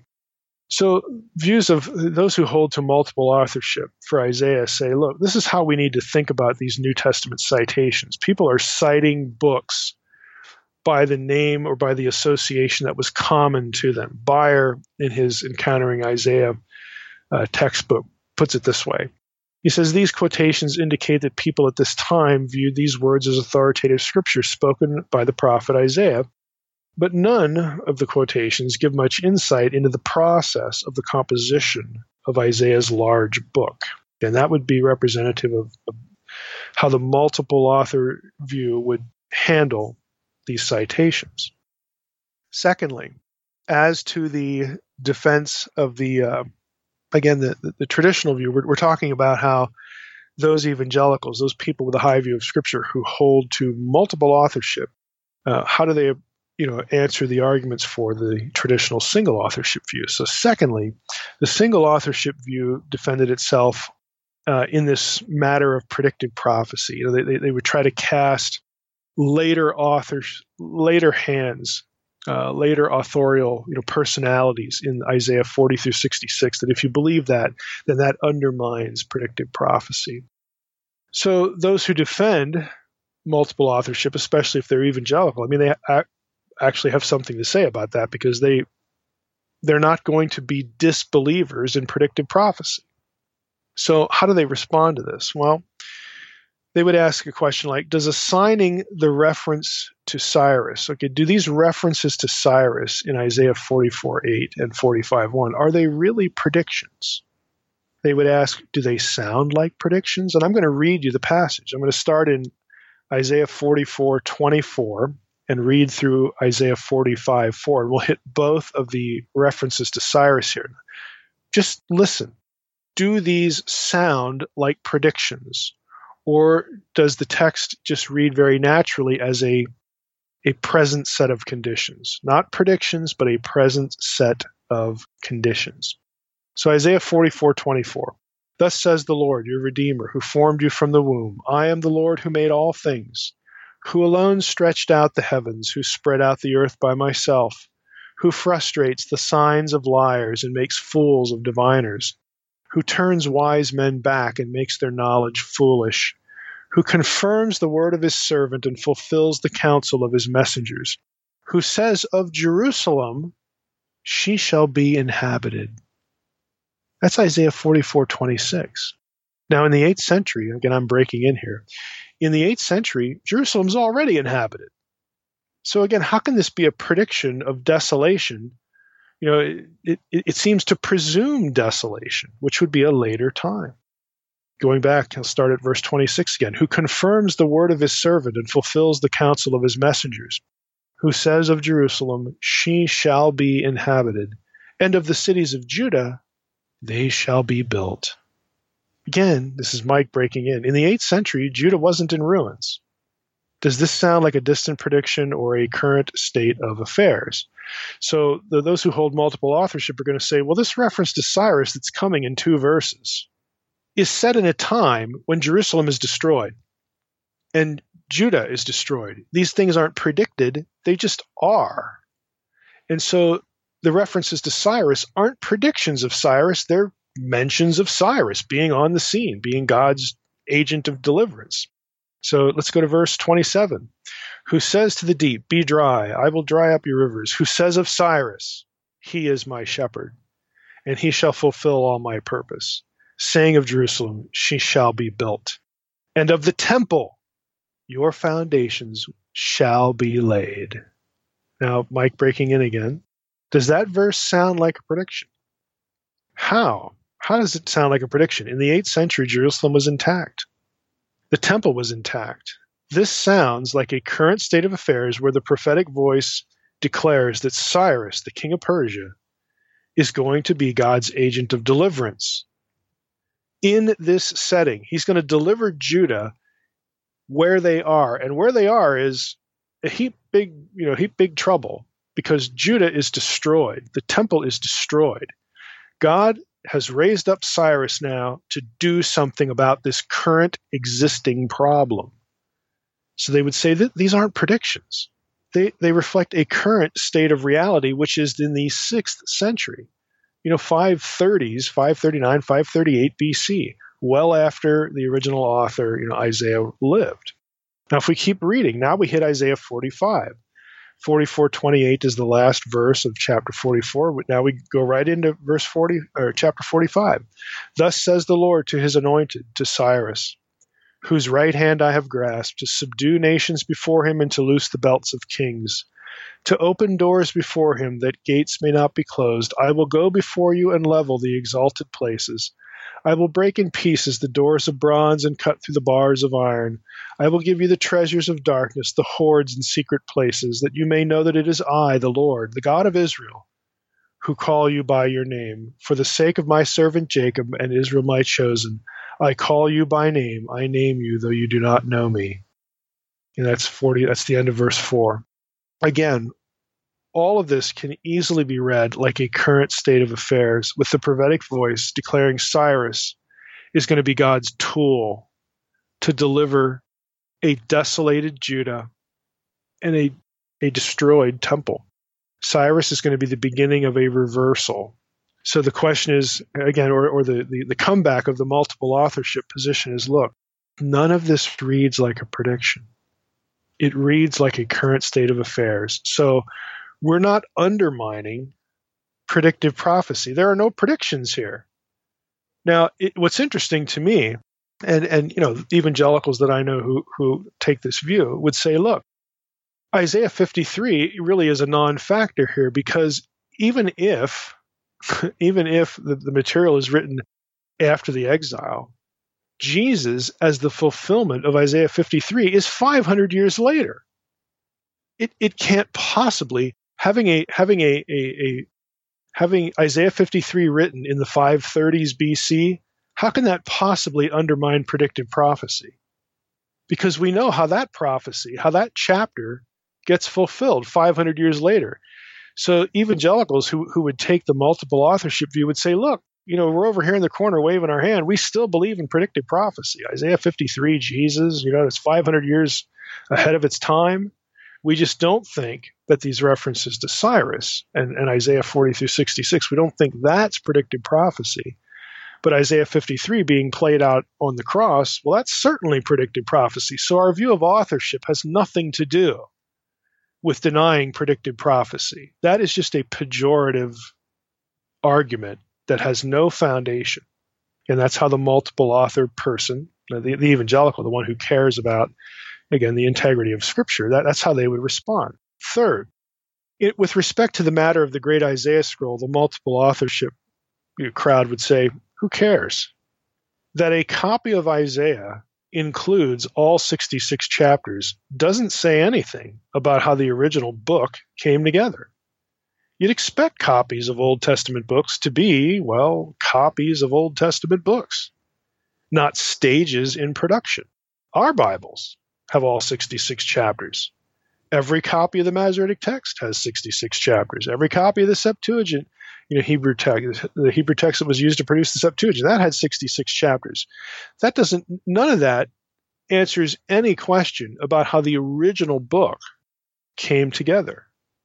So views of those who hold to multiple authorship for Isaiah say, look, this is how we need to think about these New Testament citations. People are citing books by the name or by the association that was common to them. Beyer, in his Encountering Isaiah Uh, textbook, puts it this way. He says, these quotations indicate that people at this time viewed these words as authoritative scripture spoken by the prophet Isaiah, but none of the quotations give much insight into the process of the composition of Isaiah's large book. And that would be representative of, of how the multiple author view would handle these citations. Secondly, as to the defense of the uh, Again, the, the, the traditional view, we're, we're talking about how those evangelicals, those people with a high view of Scripture who hold to multiple authorship, uh, how do they, you know, answer the arguments for the traditional single authorship view? So secondly, the single authorship view defended itself uh, in this matter of predictive prophecy. You know, they, they, they would try to cast later authors, later hands, Uh, later authorial, you know, personalities in Isaiah forty through sixty-six, that if you believe that, then that undermines predictive prophecy. So those who defend multiple authorship, especially if they're evangelical, I mean, they a- actually have something to say about that because they, they're not going to be disbelievers in predictive prophecy. So how do they respond to this? Well, they would ask a question like, does assigning the reference to Cyrus, okay, do these references to Cyrus in Isaiah forty-four eight and forty-five one, are they really predictions? They would ask, do they sound like predictions? And I'm going to read you the passage. I'm going to start in Isaiah forty-four twenty-four and read through Isaiah forty-five four. And we'll hit both of the references to Cyrus here. Just listen. do these sound like predictions? Or does the text just read very naturally as a, a present set of conditions? Not predictions, but a present set of conditions. So Isaiah forty-four twenty-four. Thus says the Lord, your Redeemer, who formed you from the womb. I am the Lord who made all things, who alone stretched out the heavens, who spread out the earth by myself, who frustrates the signs of liars and makes fools of diviners, who turns wise men back and makes their knowledge foolish, who confirms the word of his servant and fulfills the counsel of his messengers, who says of Jerusalem, she shall be inhabited. That's Isaiah forty-four twenty-six. Now, in the eighth century, again, I'm breaking in here. In the eighth century, Jerusalem's already inhabited. So again, how can this be a prediction of desolation? You know, it, it, it seems to presume desolation, which would be a later time. Going back, I'll start at verse twenty-six again. Who confirms the word of his servant and fulfills the counsel of his messengers, who says of Jerusalem, she shall be inhabited, and of the cities of Judah, they shall be built. Again, this is Mike breaking in. In the eighth century, Judah wasn't in ruins. Does this sound like a distant prediction or a current state of affairs? So the, those who hold multiple authorship are going to say, well, this reference to Cyrus that's coming in two verses is set in a time when Jerusalem is destroyed and Judah is destroyed. These things aren't predicted, they just are. And so the references to Cyrus aren't predictions of Cyrus, they're mentions of Cyrus being on the scene, being God's agent of deliverance. So let's go to verse twenty-seven. Who says to the deep, be dry, I will dry up your rivers. Who says of Cyrus, he is my shepherd, and he shall fulfill all my purpose. Saying of Jerusalem, she shall be built. And of the temple, your foundations shall be laid. Now, Mike breaking in again. Does that verse sound like a prediction? How? How does it sound like a prediction? In the eighth century, Jerusalem was intact. The temple was intact. This sounds like a current state of affairs where the prophetic voice declares that Cyrus, the king of Persia, is going to be God's agent of deliverance. In this setting, he's going to deliver Judah where they are. And where they are is a heap big, you know, heap big trouble because Judah is destroyed. The temple is destroyed. God has raised up Cyrus now to do something about this current existing problem. So they would say that these aren't predictions. They, they reflect a current state of reality, which is in the sixth century. You know, five thirties, five thirty-nine, five thirty-eight B C, well after the original author, you know, Isaiah lived. Now, if we keep reading, now we hit Isaiah forty-five. forty-four twenty-eight is the last verse of chapter forty-four. Now we go right into verse forty, or chapter forty-five. Thus says the Lord to his anointed, to Cyrus, whose right hand I have grasped, to subdue nations before him and to loose the belts of kings, to open doors before him that gates may not be closed. I will go before you and level the exalted places. I will break in pieces the doors of bronze and cut through the bars of iron. I will give you the treasures of darkness, the hoards in secret places, that you may know that it is I, the Lord, the God of Israel, who call you by your name. For the sake of my servant Jacob and Israel my chosen, I call you by name. I name you, though you do not know me. And that's forty. That's the end of verse four. Again, all of this can easily be read like a current state of affairs, with the prophetic voice declaring Cyrus is going to be God's tool to deliver a desolated Judah and a, a destroyed temple. Cyrus is going to be the beginning of a reversal. So the question is, again, or, or the, the, the comeback of the multiple authorship position is, look, none of this reads like a prediction. It reads like a current state of affairs. So we're not undermining predictive prophecy. There are no predictions here. Now, it, what's interesting to me, and, and you know, evangelicals that I know who, who take this view would say, look, Isaiah fifty-three really is a non-factor here, because even if, even if the, the material is written after the exile, Jesus, as the fulfillment of Isaiah fifty-three, is five hundred years later. It it can't possibly having a having a, a, a having Isaiah fifty-three written in the five thirties B C How can that possibly undermine predictive prophecy? Because we know how that prophecy, how that chapter gets fulfilled five hundred years later. So evangelicals who, who would take the multiple authorship view would say, look, you know, we're over here in the corner waving our hand. We still believe in predictive prophecy. Isaiah fifty-three, Jesus, you know, it's five hundred years ahead of its time. We just don't think that these references to Cyrus and, and Isaiah forty through sixty-six, we don't think that's predictive prophecy. But Isaiah fifty-three being played out on the cross, well, that's certainly predictive prophecy. So our view of authorship has nothing to do with denying predictive prophecy. That is just a pejorative argument that has no foundation. And that's how the multiple author person, the, the evangelical, the one who cares about, again, the integrity of Scripture, that, that's how they would respond. Third, it, with respect to the matter of the great Isaiah scroll, the multiple authorship you know, crowd would say, who cares? That a copy of Isaiah includes all sixty-six chapters doesn't say anything about how the original book came together. You'd expect copies of Old Testament books to be, well, copies of Old Testament books, not stages in production. Our Bibles have all sixty-six chapters. Every copy of the Masoretic text has sixty-six chapters. Every copy of the Septuagint, you know, Hebrew text, the Hebrew text that was used to produce the Septuagint, that had sixty-six chapters. That doesn't, none of that answers any question about how the original book came together.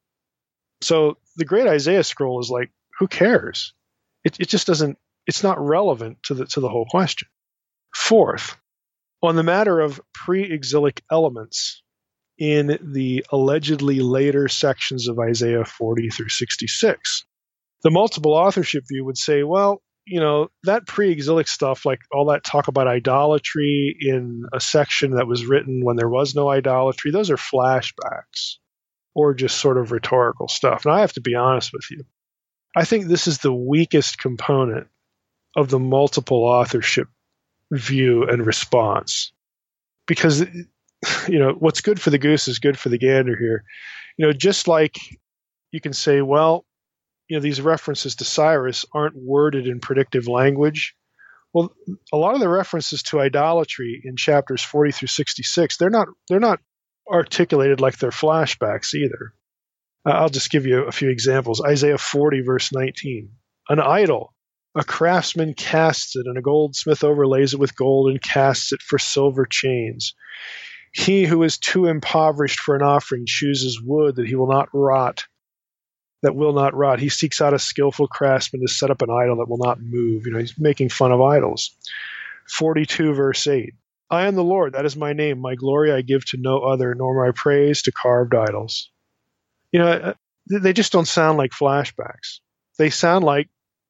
So the great Isaiah scroll is like, who cares? It, it just doesn't, it's not relevant to the, to the whole question. Fourth, on the matter of pre-exilic elements in the allegedly later sections of Isaiah forty through sixty-six, the multiple authorship view would say, well, you know, that pre-exilic stuff, like all that talk about idolatry in a section that was written when there was no idolatry, those are flashbacks or just sort of rhetorical stuff. Now, I have to be honest with you. I think this is the weakest component of the multiple authorship view and response. Because, you know, what's good for the goose is good for the gander here. You know, just like you can say, well, you know, these references to Cyrus aren't worded in predictive language. Well, a lot of the references to idolatry in chapters forty through sixty-six, they're not they're not articulated like they're flashbacks either. Uh, I'll just give you a few examples. Isaiah forty, verse nineteen. An idol, a craftsman casts it, and a goldsmith overlays it with gold and casts it for silver chains. He who is too impoverished for an offering chooses wood that he will not rot. that will not rot. He seeks out a skillful craftsman to set up an idol that will not move. You know, he's making fun of idols. forty-two, verse eight. I am the Lord, that is my name. My glory I give to no other, nor my praise to carved idols. You know, they just don't sound like flashbacks. They sound like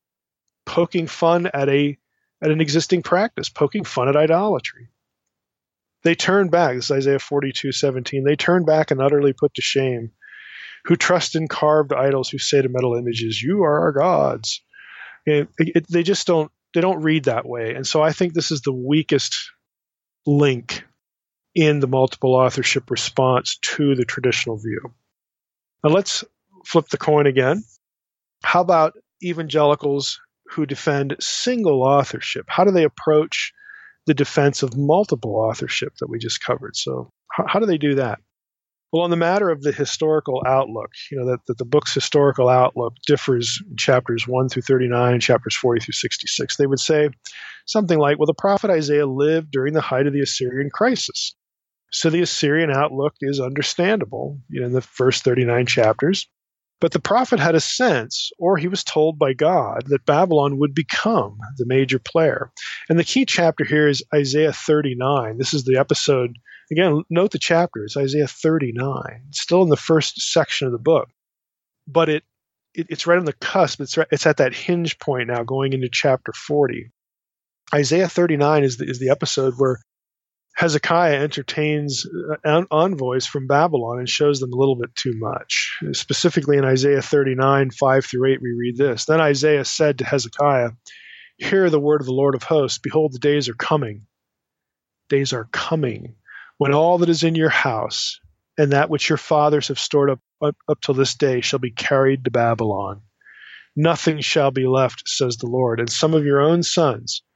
poking fun at a at an existing practice, poking fun at idolatry. They turn back, this is Isaiah forty-two, seventeen. They turn back and utterly put to shame, who trust in carved idols, who say to metal images, you are our gods. It, it, they just don't, they don't read that way. And so I think this is the weakest link in the multiple authorship response to the traditional view. Now let's flip the coin again. How about evangelicals who defend single authorship? How do they approach the defense of multiple authorship that we just covered? So how, how do they do that? Well, on the matter of the historical outlook, you know, that, that the book's historical outlook differs in chapters one through thirty-nine and chapters forty through sixty-six. They would say something like, well, the prophet Isaiah lived during the height of the Assyrian crisis. So the Assyrian outlook is understandable, you know, in the first thirty-nine chapters. But the prophet had a sense, or he was told by God, that Babylon would become the major player. And the key chapter here is Isaiah thirty-nine. This is the episode. Again, note the chapter. It's Isaiah thirty-nine. It's still in the first section of the book. But it, it it's right on the cusp. It's right, it's at that hinge point now going into chapter forty. Isaiah thirty-nine is the, is the episode where Hezekiah entertains envoys from Babylon and shows them a little bit too much. Specifically in Isaiah thirty-nine, five through eight, we read this. Then Isaiah said to Hezekiah, hear the word of the Lord of hosts. Behold, the days are coming. Days are coming when all that is in your house and that which your fathers have stored up, up up till this day shall be carried to Babylon. Nothing shall be left, says the Lord, and some of your own sons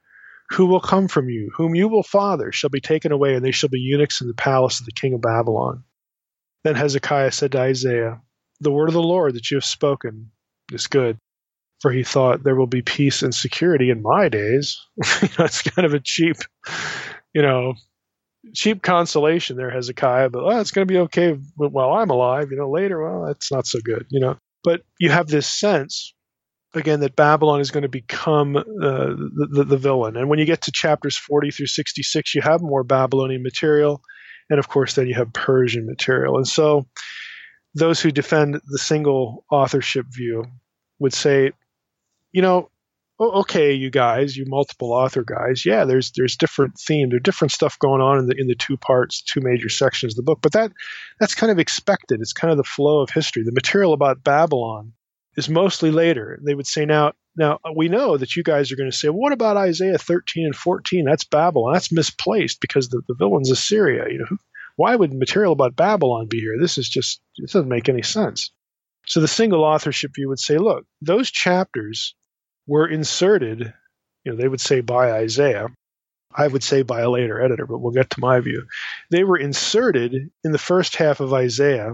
Who will come from you, whom you will father, shall be taken away, and they shall be eunuchs in the palace of the king of Babylon. Then Hezekiah said to Isaiah, the word of the Lord that you have spoken is good. For he thought, there will be peace and security in my days. You know, it's kind of a cheap, you know, cheap consolation there, Hezekiah. But oh, it's going to be okay while I'm alive. You know, later, well, that's not so good. You know, but you have this sense again that Babylon is going to become uh, the, the the villain. And when you get to chapters forty through sixty-six, you have more Babylonian material, and of course, then you have Persian material. And so, those who defend the single authorship view would say, you know, okay, you guys, you multiple author guys, yeah, there's there's different theme, there's different stuff going on in the in the two parts, two major sections of the book, but that that's kind of expected. It's kind of the flow of history. The material about Babylon is mostly later. They would say now, now we know that you guys are going to say, well, what about Isaiah thirteen and fourteen? That's Babylon. That's misplaced because the, the villain's Assyria. You know, who, why would material about Babylon be here? This is just this doesn't make any sense. So the single authorship view would say, look, those chapters were inserted, you know, they would say by Isaiah. I would say by a later editor, but we'll get to my view. They were inserted in the first half of Isaiah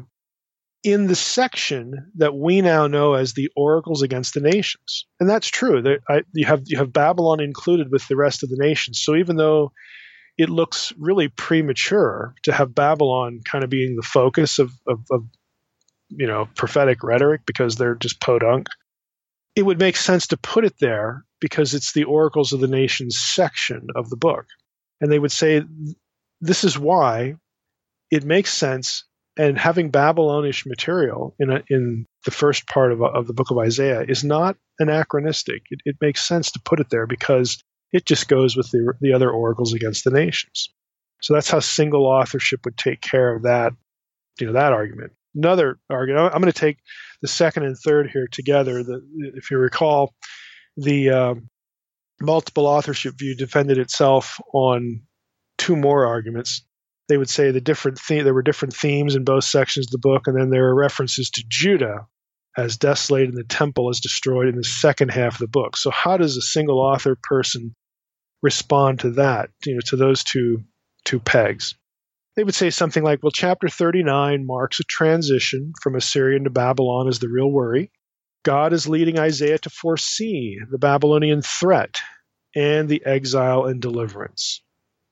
in the section that we now know as the oracles against the nations. And that's true. There, I, you have you have Babylon included with the rest of the nations. So even though it looks really premature to have Babylon kind of being the focus of, of, of you know, prophetic rhetoric because they're just podunk, it would make sense to put it there because it's the oracles of the nations section of the book. And they would say, this is why it makes sense, and having Babylonish material in a, in the first part of, of the book of Isaiah is not anachronistic. It, it makes sense to put it there because it just goes with the, the other oracles against the nations. So that's how single authorship would take care of that, you know, that argument. Another argument, I'm going to take the second and third here together. The, if you recall, the uh, multiple authorship view defended itself on two more arguments. They would say the different the- there were different themes in both sections of the book, and then there are references to Judah as desolated and the temple as destroyed in the second half of the book. So how does a single author person respond to that, you know, to those two two pegs? They would say something like, well, chapter thirty-nine marks a transition from Assyrian to Babylon as the real worry. God is leading Isaiah to foresee the Babylonian threat and the exile and deliverance.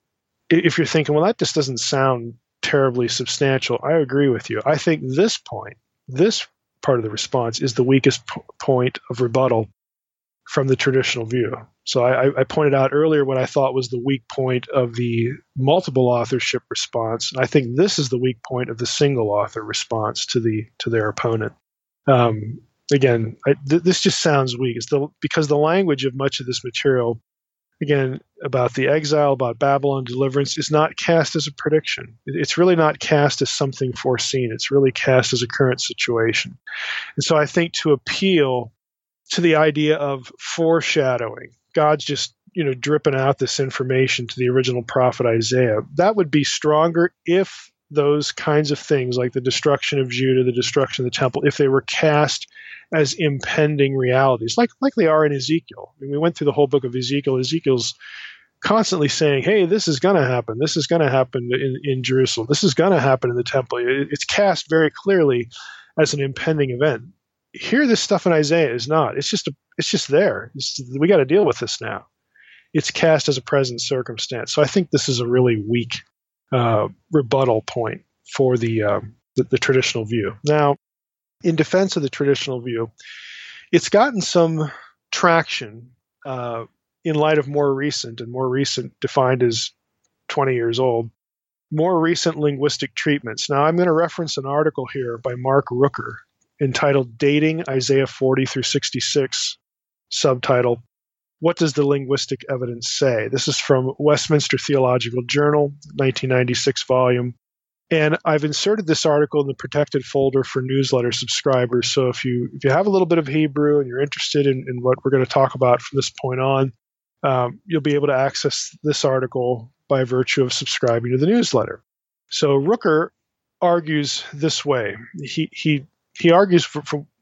If you're thinking, well, that just doesn't sound terribly substantial, I agree with you. I think this point, this part of the response is the weakest p- point of rebuttal from the traditional view. So I, I pointed out earlier what I thought was the weak point of the multiple authorship response. I think this is the weak point of the single author response to the to their opponent. Um, again, I, th- this just sounds weak. It's the, because the language of much of this material, again, about the exile, about Babylon deliverance, is not cast as a prediction. It's really not cast as something foreseen. It's really cast as a current situation. And so I think to appeal to the idea of foreshadowing, God's just, you know, dripping out this information to the original prophet Isaiah, that would be stronger if those kinds of things like the destruction of Judah, the destruction of the temple, if they were cast as impending realities, like like they are in Ezekiel. I mean, we went through the whole book of Ezekiel. Ezekiel's constantly saying, hey, this is going to happen. This is going to happen in, in Jerusalem. This is going to happen in the temple. It, it's cast very clearly as an impending event. Here, this stuff in Isaiah is not. It's just a, it's just there. It's, we got to deal with this now. It's cast as a present circumstance. So I think this is a really weak uh, rebuttal point for the, um, the the traditional view. Now, in defense of the traditional view, it's gotten some traction uh, in light of more recent, and more recent defined as twenty years old, more recent linguistic treatments. Now, I'm going to reference an article here by Mark Rooker entitled Dating Isaiah forty through sixty-six, subtitle, What Does the Linguistic Evidence Say? This is from Westminster Theological Journal, nineteen ninety-six volume. And I've inserted this article in the protected folder for newsletter subscribers. So if you if you have a little bit of Hebrew and you're interested in, in what we're going to talk about from this point on, um, you'll be able to access this article by virtue of subscribing to the newsletter. So Rooker argues this way. He he he argues for, for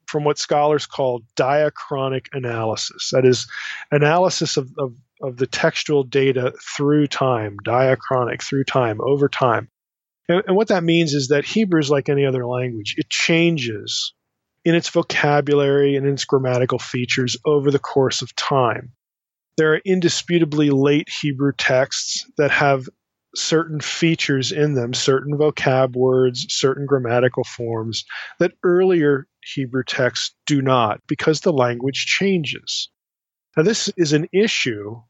from what scholars call diachronic analysis. That is, analysis of, of, of the textual data through time, diachronic, through time, over time. And, and what that means is that Hebrew is like any other language. It changes in its vocabulary and in its grammatical features over the course of time. There are indisputably late Hebrew texts that have certain features in them, certain vocab words, certain grammatical forms that earlier Hebrew texts do not, because the language changes. Now, this is an issue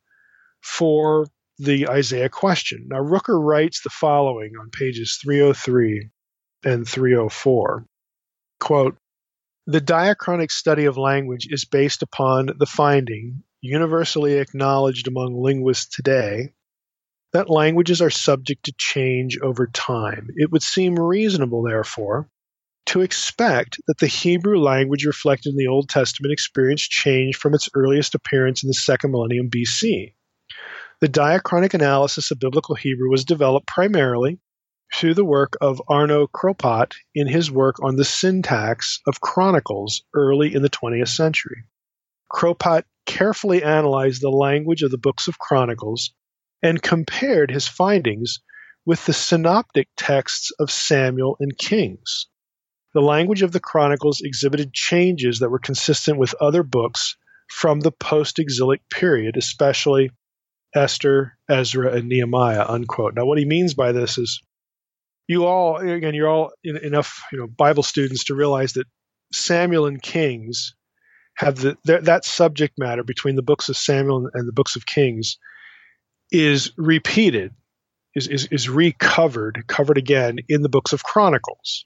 for the Isaiah question. Now, Rooker writes the following on pages three oh three and three oh four. Quote, "The diachronic study of language is based upon the finding, universally acknowledged among linguists today, that languages are subject to change over time. It would seem reasonable, therefore, to expect that the Hebrew language reflected in the Old Testament experienced change from its earliest appearance in the second millennium B C. The diachronic analysis of biblical Hebrew was developed primarily through the work of Arno Kropot in his work on the syntax of Chronicles early in the twentieth century. Kropot carefully analyzed the language of the books of Chronicles and compared his findings with the synoptic texts of Samuel and Kings. The language of the Chronicles exhibited changes that were consistent with other books from the post-exilic period, especially Esther, Ezra, and Nehemiah," unquote. Now, what he means by this is you all, again, you're all enough, you know, Bible students to realize that Samuel and Kings have the, that subject matter between the books of Samuel and the books of Kings is repeated, is, is, is recovered, covered again in the books of Chronicles.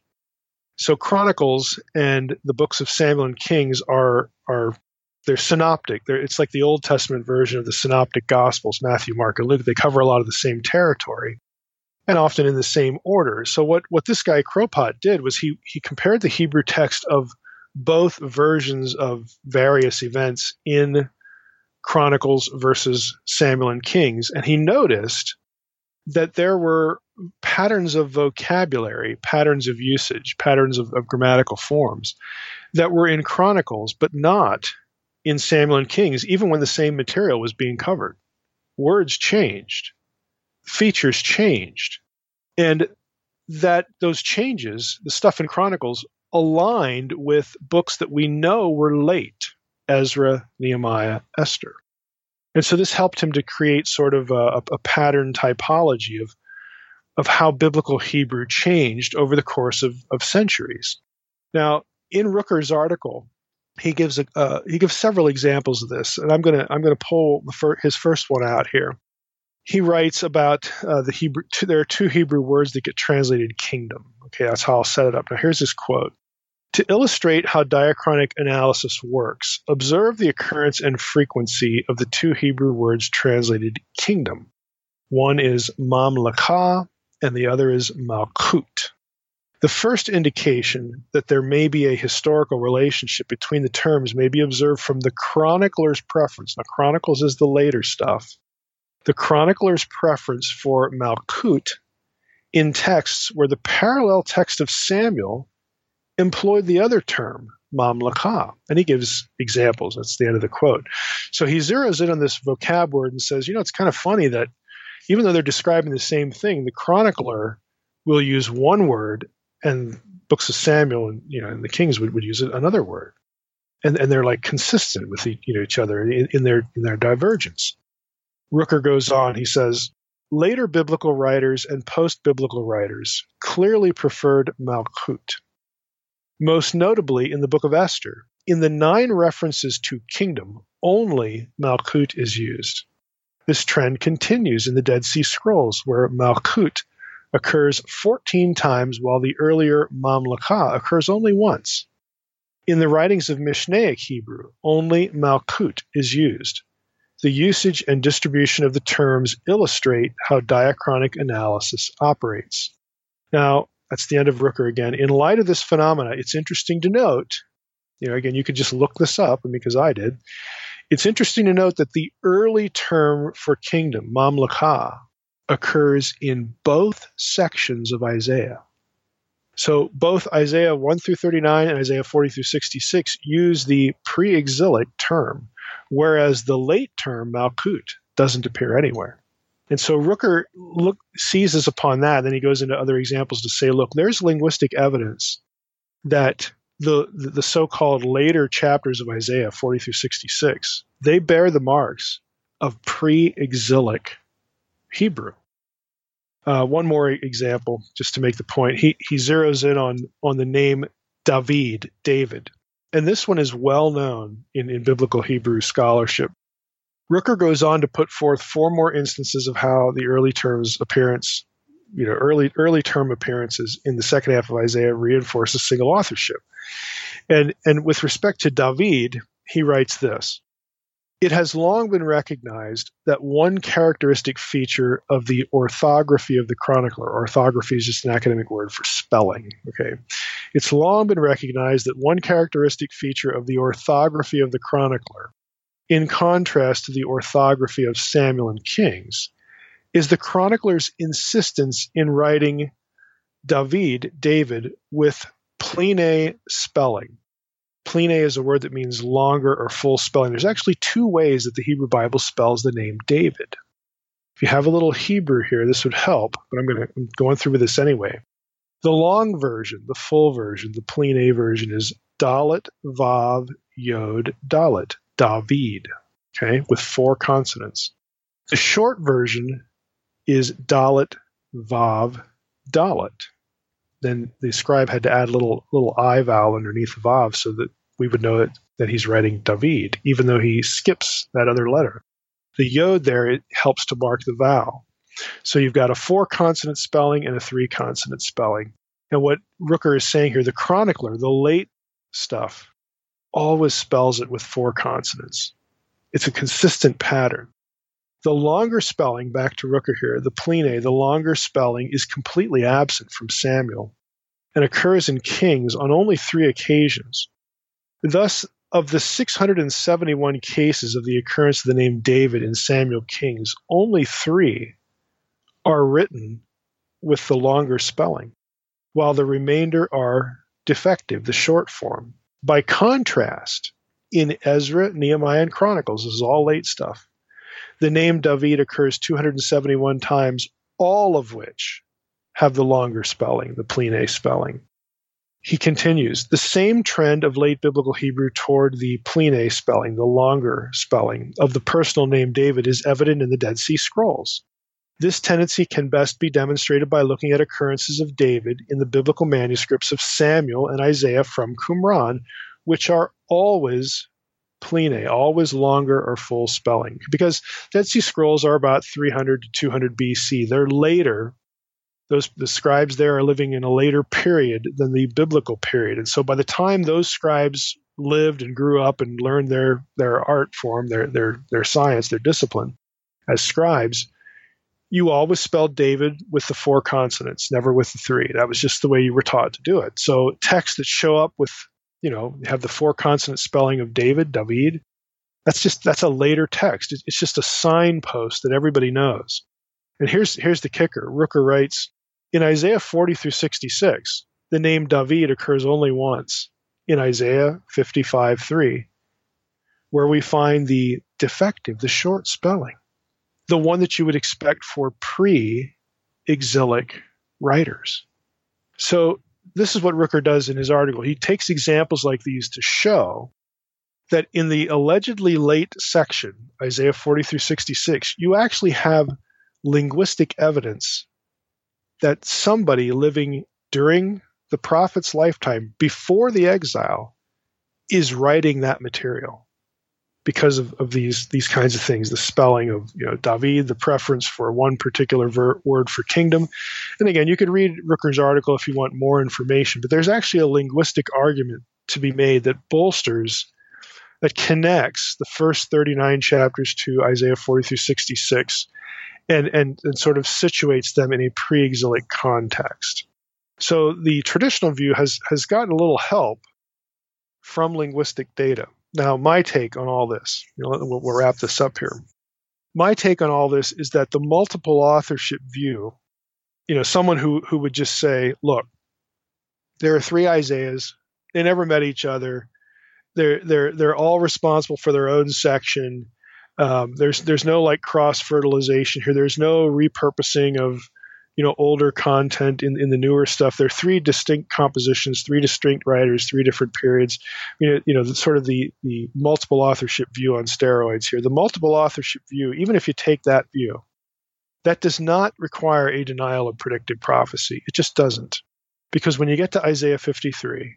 So Chronicles and the books of Samuel and Kings are, are they're synoptic. They're, it's like the Old Testament version of the synoptic Gospels, Matthew, Mark, and Luke. They cover a lot of the same territory and often in the same order. So what, what this guy Kropot did was he, he compared the Hebrew text of both versions of various events in Chronicles versus Samuel and Kings, and he noticed that there were patterns of vocabulary, patterns of usage, patterns of, of grammatical forms that were in Chronicles, but not in Samuel and Kings, even when the same material was being covered. Words changed, features changed, and that those changes, the stuff in Chronicles, aligned with books that we know were late, Ezra, Nehemiah, Esther. And so this helped him to create sort of a, a pattern typology of, of how biblical Hebrew changed over the course of, of centuries. Now, in Rooker's article, he gives a, uh, he gives several examples of this, and I'm gonna I'm gonna pull the fir- his first one out here. He writes about uh, the Hebrew. Two, there are two Hebrew words that get translated "kingdom." Okay, that's how I'll set it up. Now, here's his quote. "To illustrate how diachronic analysis works, observe the occurrence and frequency of the two Hebrew words translated kingdom. One is mamlakah, and the other is malkut. The first indication that there may be a historical relationship between the terms may be observed from the chronicler's preference." Now, Chronicles is the later stuff. The chronicler's preference for malkut in texts where the parallel text of Samuel employed the other term, mamlakah. And he gives examples. That's the end of the quote. So he zeroes in on this vocab word and says, you know, it's kind of funny that even though they're describing the same thing, the chronicler will use one word and books of Samuel and, you know, and the Kings would, would use another word. And, and they're like consistent with each, you know, each other in, in their in their divergence. Rooker goes on, he says, later biblical writers and post-biblical writers clearly preferred malkut. Most notably in the book of Esther, in the nine references to kingdom, only malkut is used. This trend continues in the Dead Sea Scrolls, where malkut occurs fourteen times while the earlier mamlakah occurs only once. In the writings of Mishnaic Hebrew, only malkut is used. The usage and distribution of the terms illustrate how diachronic analysis operates. Now, that's the end of Rooker again. In light of this phenomena, it's interesting to note, you know, again, you could just look this up, and because I did, it's interesting to note that the early term for kingdom, mamlakah, occurs in both sections of Isaiah. So both Isaiah one through thirty-nine and Isaiah forty through sixty-six use the pre-exilic term, whereas the late term, Malkut, doesn't appear anywhere. And so Rooker look, seizes upon that, then he goes into other examples to say, look, there's linguistic evidence that the, the so-called later chapters of Isaiah forty through sixty-six, they bear the marks of pre-exilic Hebrew. Uh, one more example, just to make the point. He he zeroes in on on the name David, David, and this one is well known in, in biblical Hebrew scholarship. Rooker goes on to put forth four more instances of how the early terms appearance, you know, early early term appearances in the second half of Isaiah reinforces single authorship. And and with respect to David, he writes this. It has long been recognized that one characteristic feature of the orthography of the chronicler, orthography is just an academic word for spelling, okay? It's long been recognized that one characteristic feature of the orthography of the chronicler, in contrast to the orthography of Samuel and Kings, is the chronicler's insistence in writing David, David, with pline spelling. Pline is a word that means longer or full spelling. There's actually two ways that the Hebrew Bible spells the name David. If you have a little Hebrew here, this would help, but I'm going to I'm going through with this anyway. The long version, the full version, the Pline version is Dalet, Vav, Yod, Dalet, David, okay, with four consonants. The short version is Dalet, Vav, Dalet. Then the scribe had to add a little little I vowel underneath the Vav so that we would know that, that he's writing David, even though he skips that other letter. The Yod there, it helps to mark the vowel. So you've got a four-consonant spelling and a three-consonant spelling. And what Rooker is saying here, the chronicler, the late stuff, always spells it with four consonants. It's a consistent pattern. The longer spelling, back to Rooker here, the Pline, the longer spelling is completely absent from Samuel and occurs in Kings on only three occasions. Thus, of the six hundred seventy-one cases of the occurrence of the name David in Samuel Kings, only three are written with the longer spelling, while the remainder are defective, the short form. By contrast, in Ezra, Nehemiah, and Chronicles, this is all late stuff, the name David occurs two hundred seventy-one times, all of which have the longer spelling, the Pline spelling. He continues, the same trend of late biblical Hebrew toward the Pline spelling, the longer spelling, of the personal name David is evident in the Dead Sea Scrolls. This tendency can best be demonstrated by looking at occurrences of David in the biblical manuscripts of Samuel and Isaiah from Qumran, which are always Pline, always longer or full spelling. Because Dead Sea Scrolls are about three hundred to two hundred B C. They're later. Those the scribes there are living in a later period than the biblical period. And so by the time those scribes lived and grew up and learned their, their art form, their, their, their science, their discipline as scribes, you always spelled David with the four consonants, never with the three. That was just the way you were taught to do it. So texts that show up with, you know, have the four consonant spelling of David, David, that's just, that's a later text. It's just a signpost that everybody knows. And here's, here's the kicker. Rooker writes, in Isaiah forty through sixty-six, the name David occurs only once, in Isaiah fifty-five three, where we find the defective, the short spelling, the one that you would expect for pre-exilic writers. So this is what Rooker does in his article. He takes examples like these to show that in the allegedly late section, Isaiah forty through sixty-six, you actually have linguistic evidence that somebody living during the prophet's lifetime, before the exile, is writing that material because of, of these these kinds of things, the spelling of, you know, David, the preference for one particular ver- word for kingdom. And again, you could read Rooker's article if you want more information, but there's actually a linguistic argument to be made that bolsters, that connects the first thirty-nine chapters to Isaiah forty through sixty-six and, and, and sort of situates them in a pre-exilic context. So the traditional view has, has gotten a little help from linguistic data. Now, my take on all this, you know, we'll, we'll wrap this up here. My take on all this is that the multiple authorship view, you know, someone who, who would just say, look, There are three Isaiahs. They never met each other. They're they're they're all responsible for their own section. Um, there's there's no like cross fertilization here. There's no repurposing of you know older content in, in the newer stuff. They're three distinct compositions, three distinct writers, three different periods. You know, you know the, sort of the the multiple authorship view on steroids here. The multiple authorship view, even if you take that view, that does not require a denial of predictive prophecy. It just doesn't. Because when you get to Isaiah fifty-three,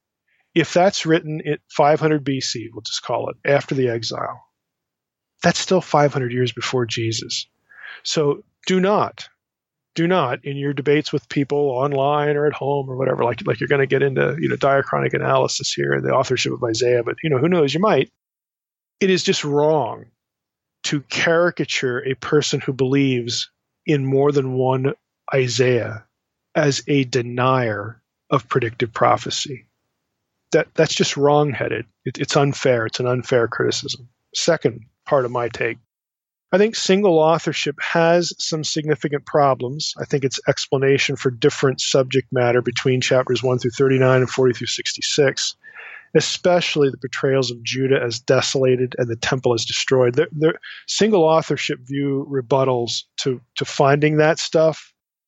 if that's written at five hundred B C, we'll just call it, after the exile, that's still five hundred years before Jesus. So do not, do not, in your debates with people online or at home or whatever, like, like you're going to get into you know diachronic analysis here and the authorship of Isaiah, but you know who knows, you might. It is just wrong to caricature a person who believes in more than one Isaiah as a denier of predictive prophecy. That that's just wrong-headed. It, it's unfair. It's an unfair criticism. Second part of my take, I think single authorship has some significant problems. I think its explanation for different subject matter between chapters one through thirty-nine and forty through sixty-six, especially the portrayals of Judah as desolated and the temple as destroyed. The, the single authorship view rebuttals to to finding that stuff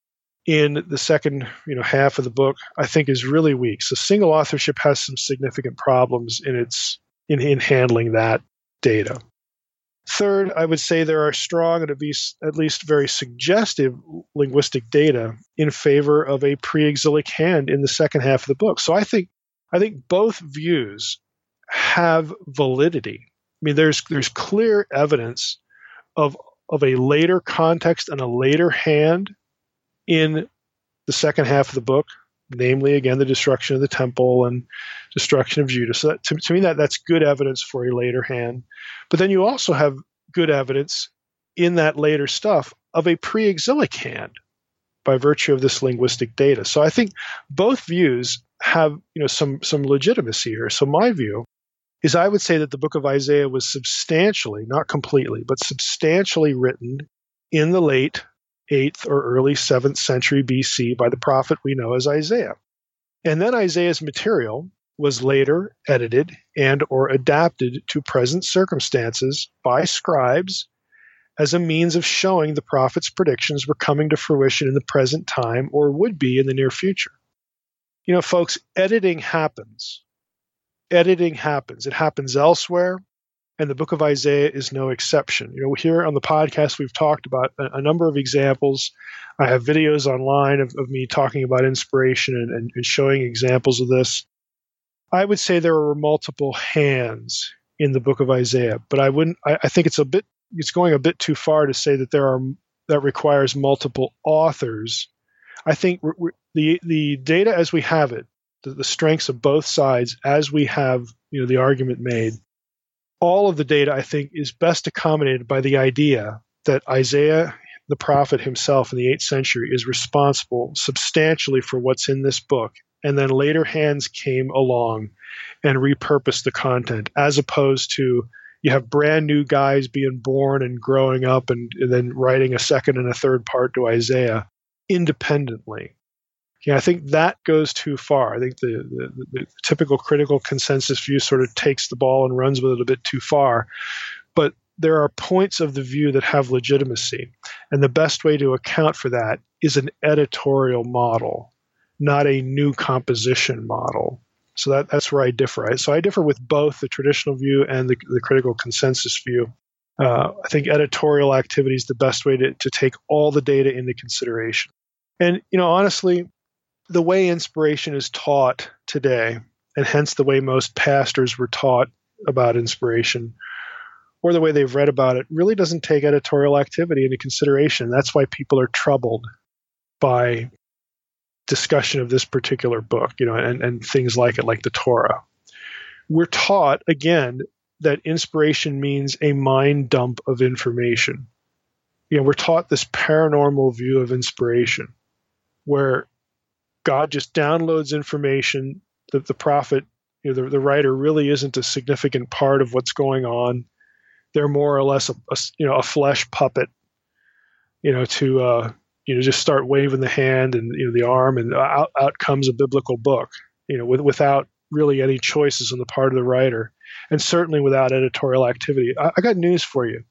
in the second you know half of the book, I think is really weak. So single authorship has some significant problems in its in, in handling that data. Third, I would say there are strong and at least, at least very suggestive linguistic data in favor of a pre-exilic hand in the second half of the book. So I think I think both views have validity. I mean, there's there's clear evidence of of a later context and a later hand in the second half of the book, namely, again, the destruction of the temple and destruction of Judah. So that, to, to me, that, that's good evidence for a later hand. But then you also have good evidence in that later stuff of a pre-exilic hand by virtue of this linguistic data. So I think both views have you know some some legitimacy here. So my view is I would say that the book of Isaiah was substantially, not completely, but substantially written in the late eighth or early seventh century B C by the prophet we know as Isaiah. And then Isaiah's material was later edited and or adapted to present circumstances by scribes as a means of showing the prophet's predictions were coming to fruition in the present time or would be in the near future. You know, folks, editing happens. Editing happens. It happens elsewhere. And the book of Isaiah is no exception. You know, here on the podcast, we've talked about a, a number of examples. I have videos online of, of me talking about inspiration and, and, and showing examples of this. I would say there are multiple hands in the book of Isaiah, but I wouldn't. I, I think it's a bit. It's going a bit too far to say that there are that requires multiple authors. I think we're, we're, the the data as we have it, the, the strengths of both sides as we have you know the argument made. All of the data, I think, is best accommodated by the idea that Isaiah, the prophet himself in the eighth century, is responsible substantially for what's in this book. And then later hands came along and repurposed the content, as opposed to you have brand new guys being born and growing up and, and then writing a second and a third part to Isaiah independently. Yeah, I think that goes too far. I think the, the, the typical critical consensus view sort of takes the ball and runs with it a bit too far. But there are points of the view that have legitimacy. And the best way to account for that is an editorial model, not a new composition model. So that, that's where I differ. Right? So I differ with both the traditional view and the, the critical consensus view. Uh, I think editorial activity is the best way to, to take all the data into consideration. And, you know, honestly, the way inspiration is taught today, and hence the way most pastors were taught about inspiration, or the way they've read about it, really doesn't take editorial activity into consideration. That's why people are troubled by discussion of this particular book, you know, and, and things like it, like the Torah. We're taught, again, that inspiration means a mind dump of information. You know, we're taught this paranormal view of inspiration, where God just downloads information that the prophet, you know, the, the writer really isn't a significant part of what's going on. They're more or less a, a you know a flesh puppet, you know, to uh, you know, just start waving the hand and, you know, the arm, and out, out comes a biblical book, you know, with, without really any choices on the part of the writer, and certainly without editorial activity. I, I got news for you.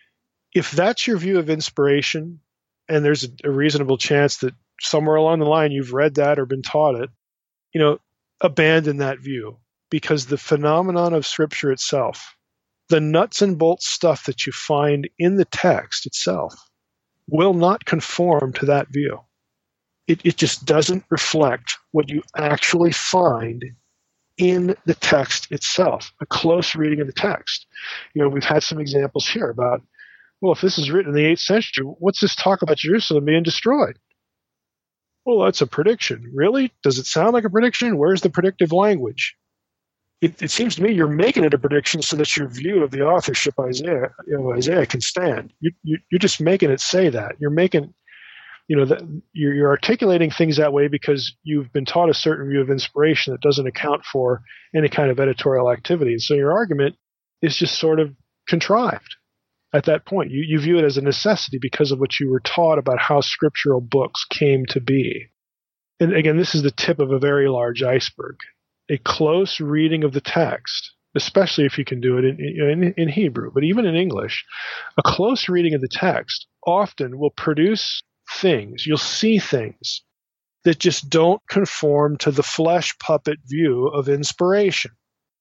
If that's your view of inspiration, and there's a, a reasonable chance that somewhere along the line you've read that or been taught it, you know, abandon that view, because the phenomenon of Scripture itself, the nuts and bolts stuff that you find in the text itself, will not conform to that view. It, it just doesn't reflect what you actually find in the text itself, a close reading of the text. You know, we've had some examples here about, well, if this is written in the eighth century, what's this talk about Jerusalem being destroyed? Well, that's a prediction. Really? Does it sound like a prediction? Where's the predictive language? It, it seems to me you're making it a prediction so that your view of the authorship Isaiah, you know, Isaiah can stand. You, you, you're just making it say that. You're making, you know, that you're, you're articulating things that way because you've been taught a certain view of inspiration that doesn't account for any kind of editorial activity. And so your argument is just sort of contrived at that point. You, you view it as a necessity because of what you were taught about how scriptural books came to be. And again, this is the tip of a very large iceberg. A close reading of the text, especially if you can do it in, in, in Hebrew, but even in English, a close reading of the text often will produce things, you'll see things that just don't conform to the flesh puppet view of inspiration.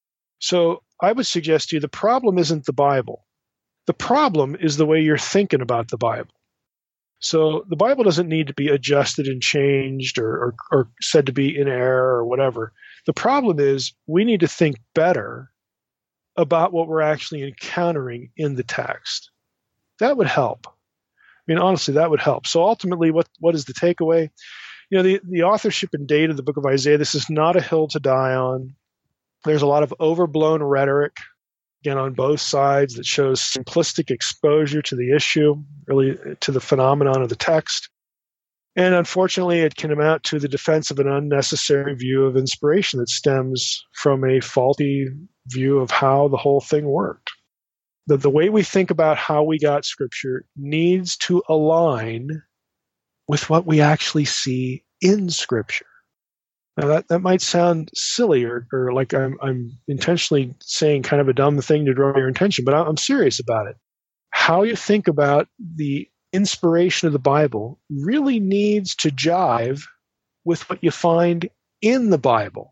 So I would suggest to you the problem isn't the Bible. The problem is the way you're thinking about the Bible. So the Bible doesn't need to be adjusted and changed or, or, or said to be in error or whatever. The problem is we need to think better about what we're actually encountering in the text. That would help. I mean, honestly, that would help. So ultimately, what, what is the takeaway? You know, the, the authorship and date of the book of Isaiah, this is not a hill to die on. There's a lot of overblown rhetoric, again, on both sides that shows simplistic exposure to the issue, really to the phenomenon of the text. And unfortunately, it can amount to the defense of an unnecessary view of inspiration that stems from a faulty view of how the whole thing worked. The, the way we think about how we got Scripture needs to align with what we actually see in Scripture. Now, that, that might sound silly or, or like I'm, I'm intentionally saying kind of a dumb thing to draw your attention, but I'm serious about it. How you think about the inspiration of the Bible really needs to jive with what you find in the Bible.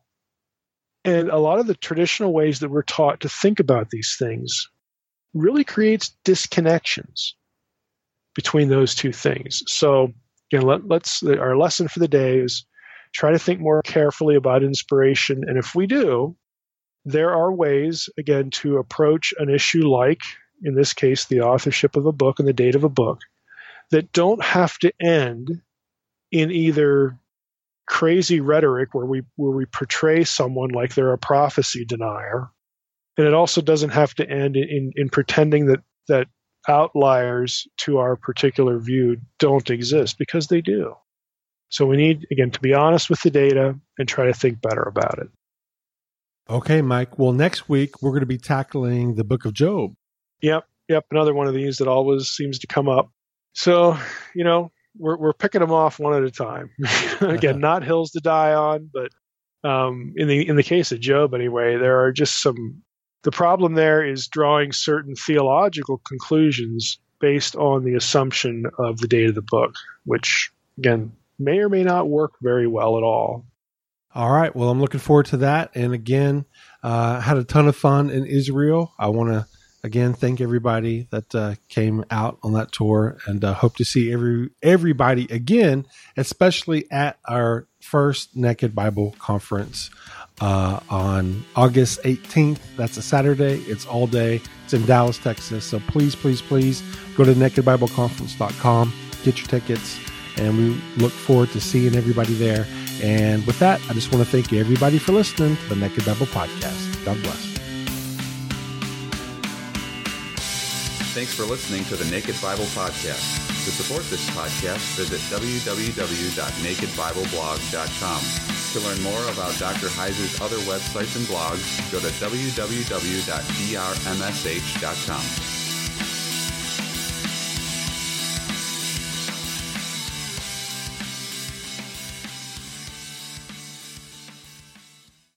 And a lot of the traditional ways that we're taught to think about these things really creates disconnections between those two things. So again, let, let's our lesson for the day is try to think more carefully about inspiration. And if we do, there are ways, again, to approach an issue like, in this case, the authorship of a book and the date of a book, that don't have to end in either crazy rhetoric where we where we portray someone like they're a prophecy denier, and it also doesn't have to end in, in, in pretending that, that outliers to our particular view don't exist, because they do. So we need, again, to be honest with the data and try to think better about it. Okay, Mike. Well, next week, we're going to be tackling the book of Job. Yep, yep. Another one of these that always seems to come up. So, you know, we're we're picking them off one at a time. Again, not hills to die on, but um, in the in the case of Job, anyway, there are just some. The problem there is drawing certain theological conclusions based on the assumption of the date of the book, which, again, may or may not work very well at all. All right. Well, I'm looking forward to that. And again, uh, had a ton of fun in Israel. I want to, again, thank everybody that uh, came out on that tour, and uh, hope to see every everybody again, especially at our first Naked Bible Conference uh, on August eighteenth. That's a Saturday. It's all day. It's in Dallas, Texas. So please, please, please go to naked bible conference dot com, get your tickets, and we look forward to seeing everybody there. And with that, I just want to thank you, everybody, for listening to the Naked Bible Podcast. God bless. Thanks for listening to the Naked Bible Podcast. To support this podcast, visit w w w dot naked bible blog dot com. To learn more about Doctor Heiser's other websites and blogs, go to w w w dot d r m s h dot com.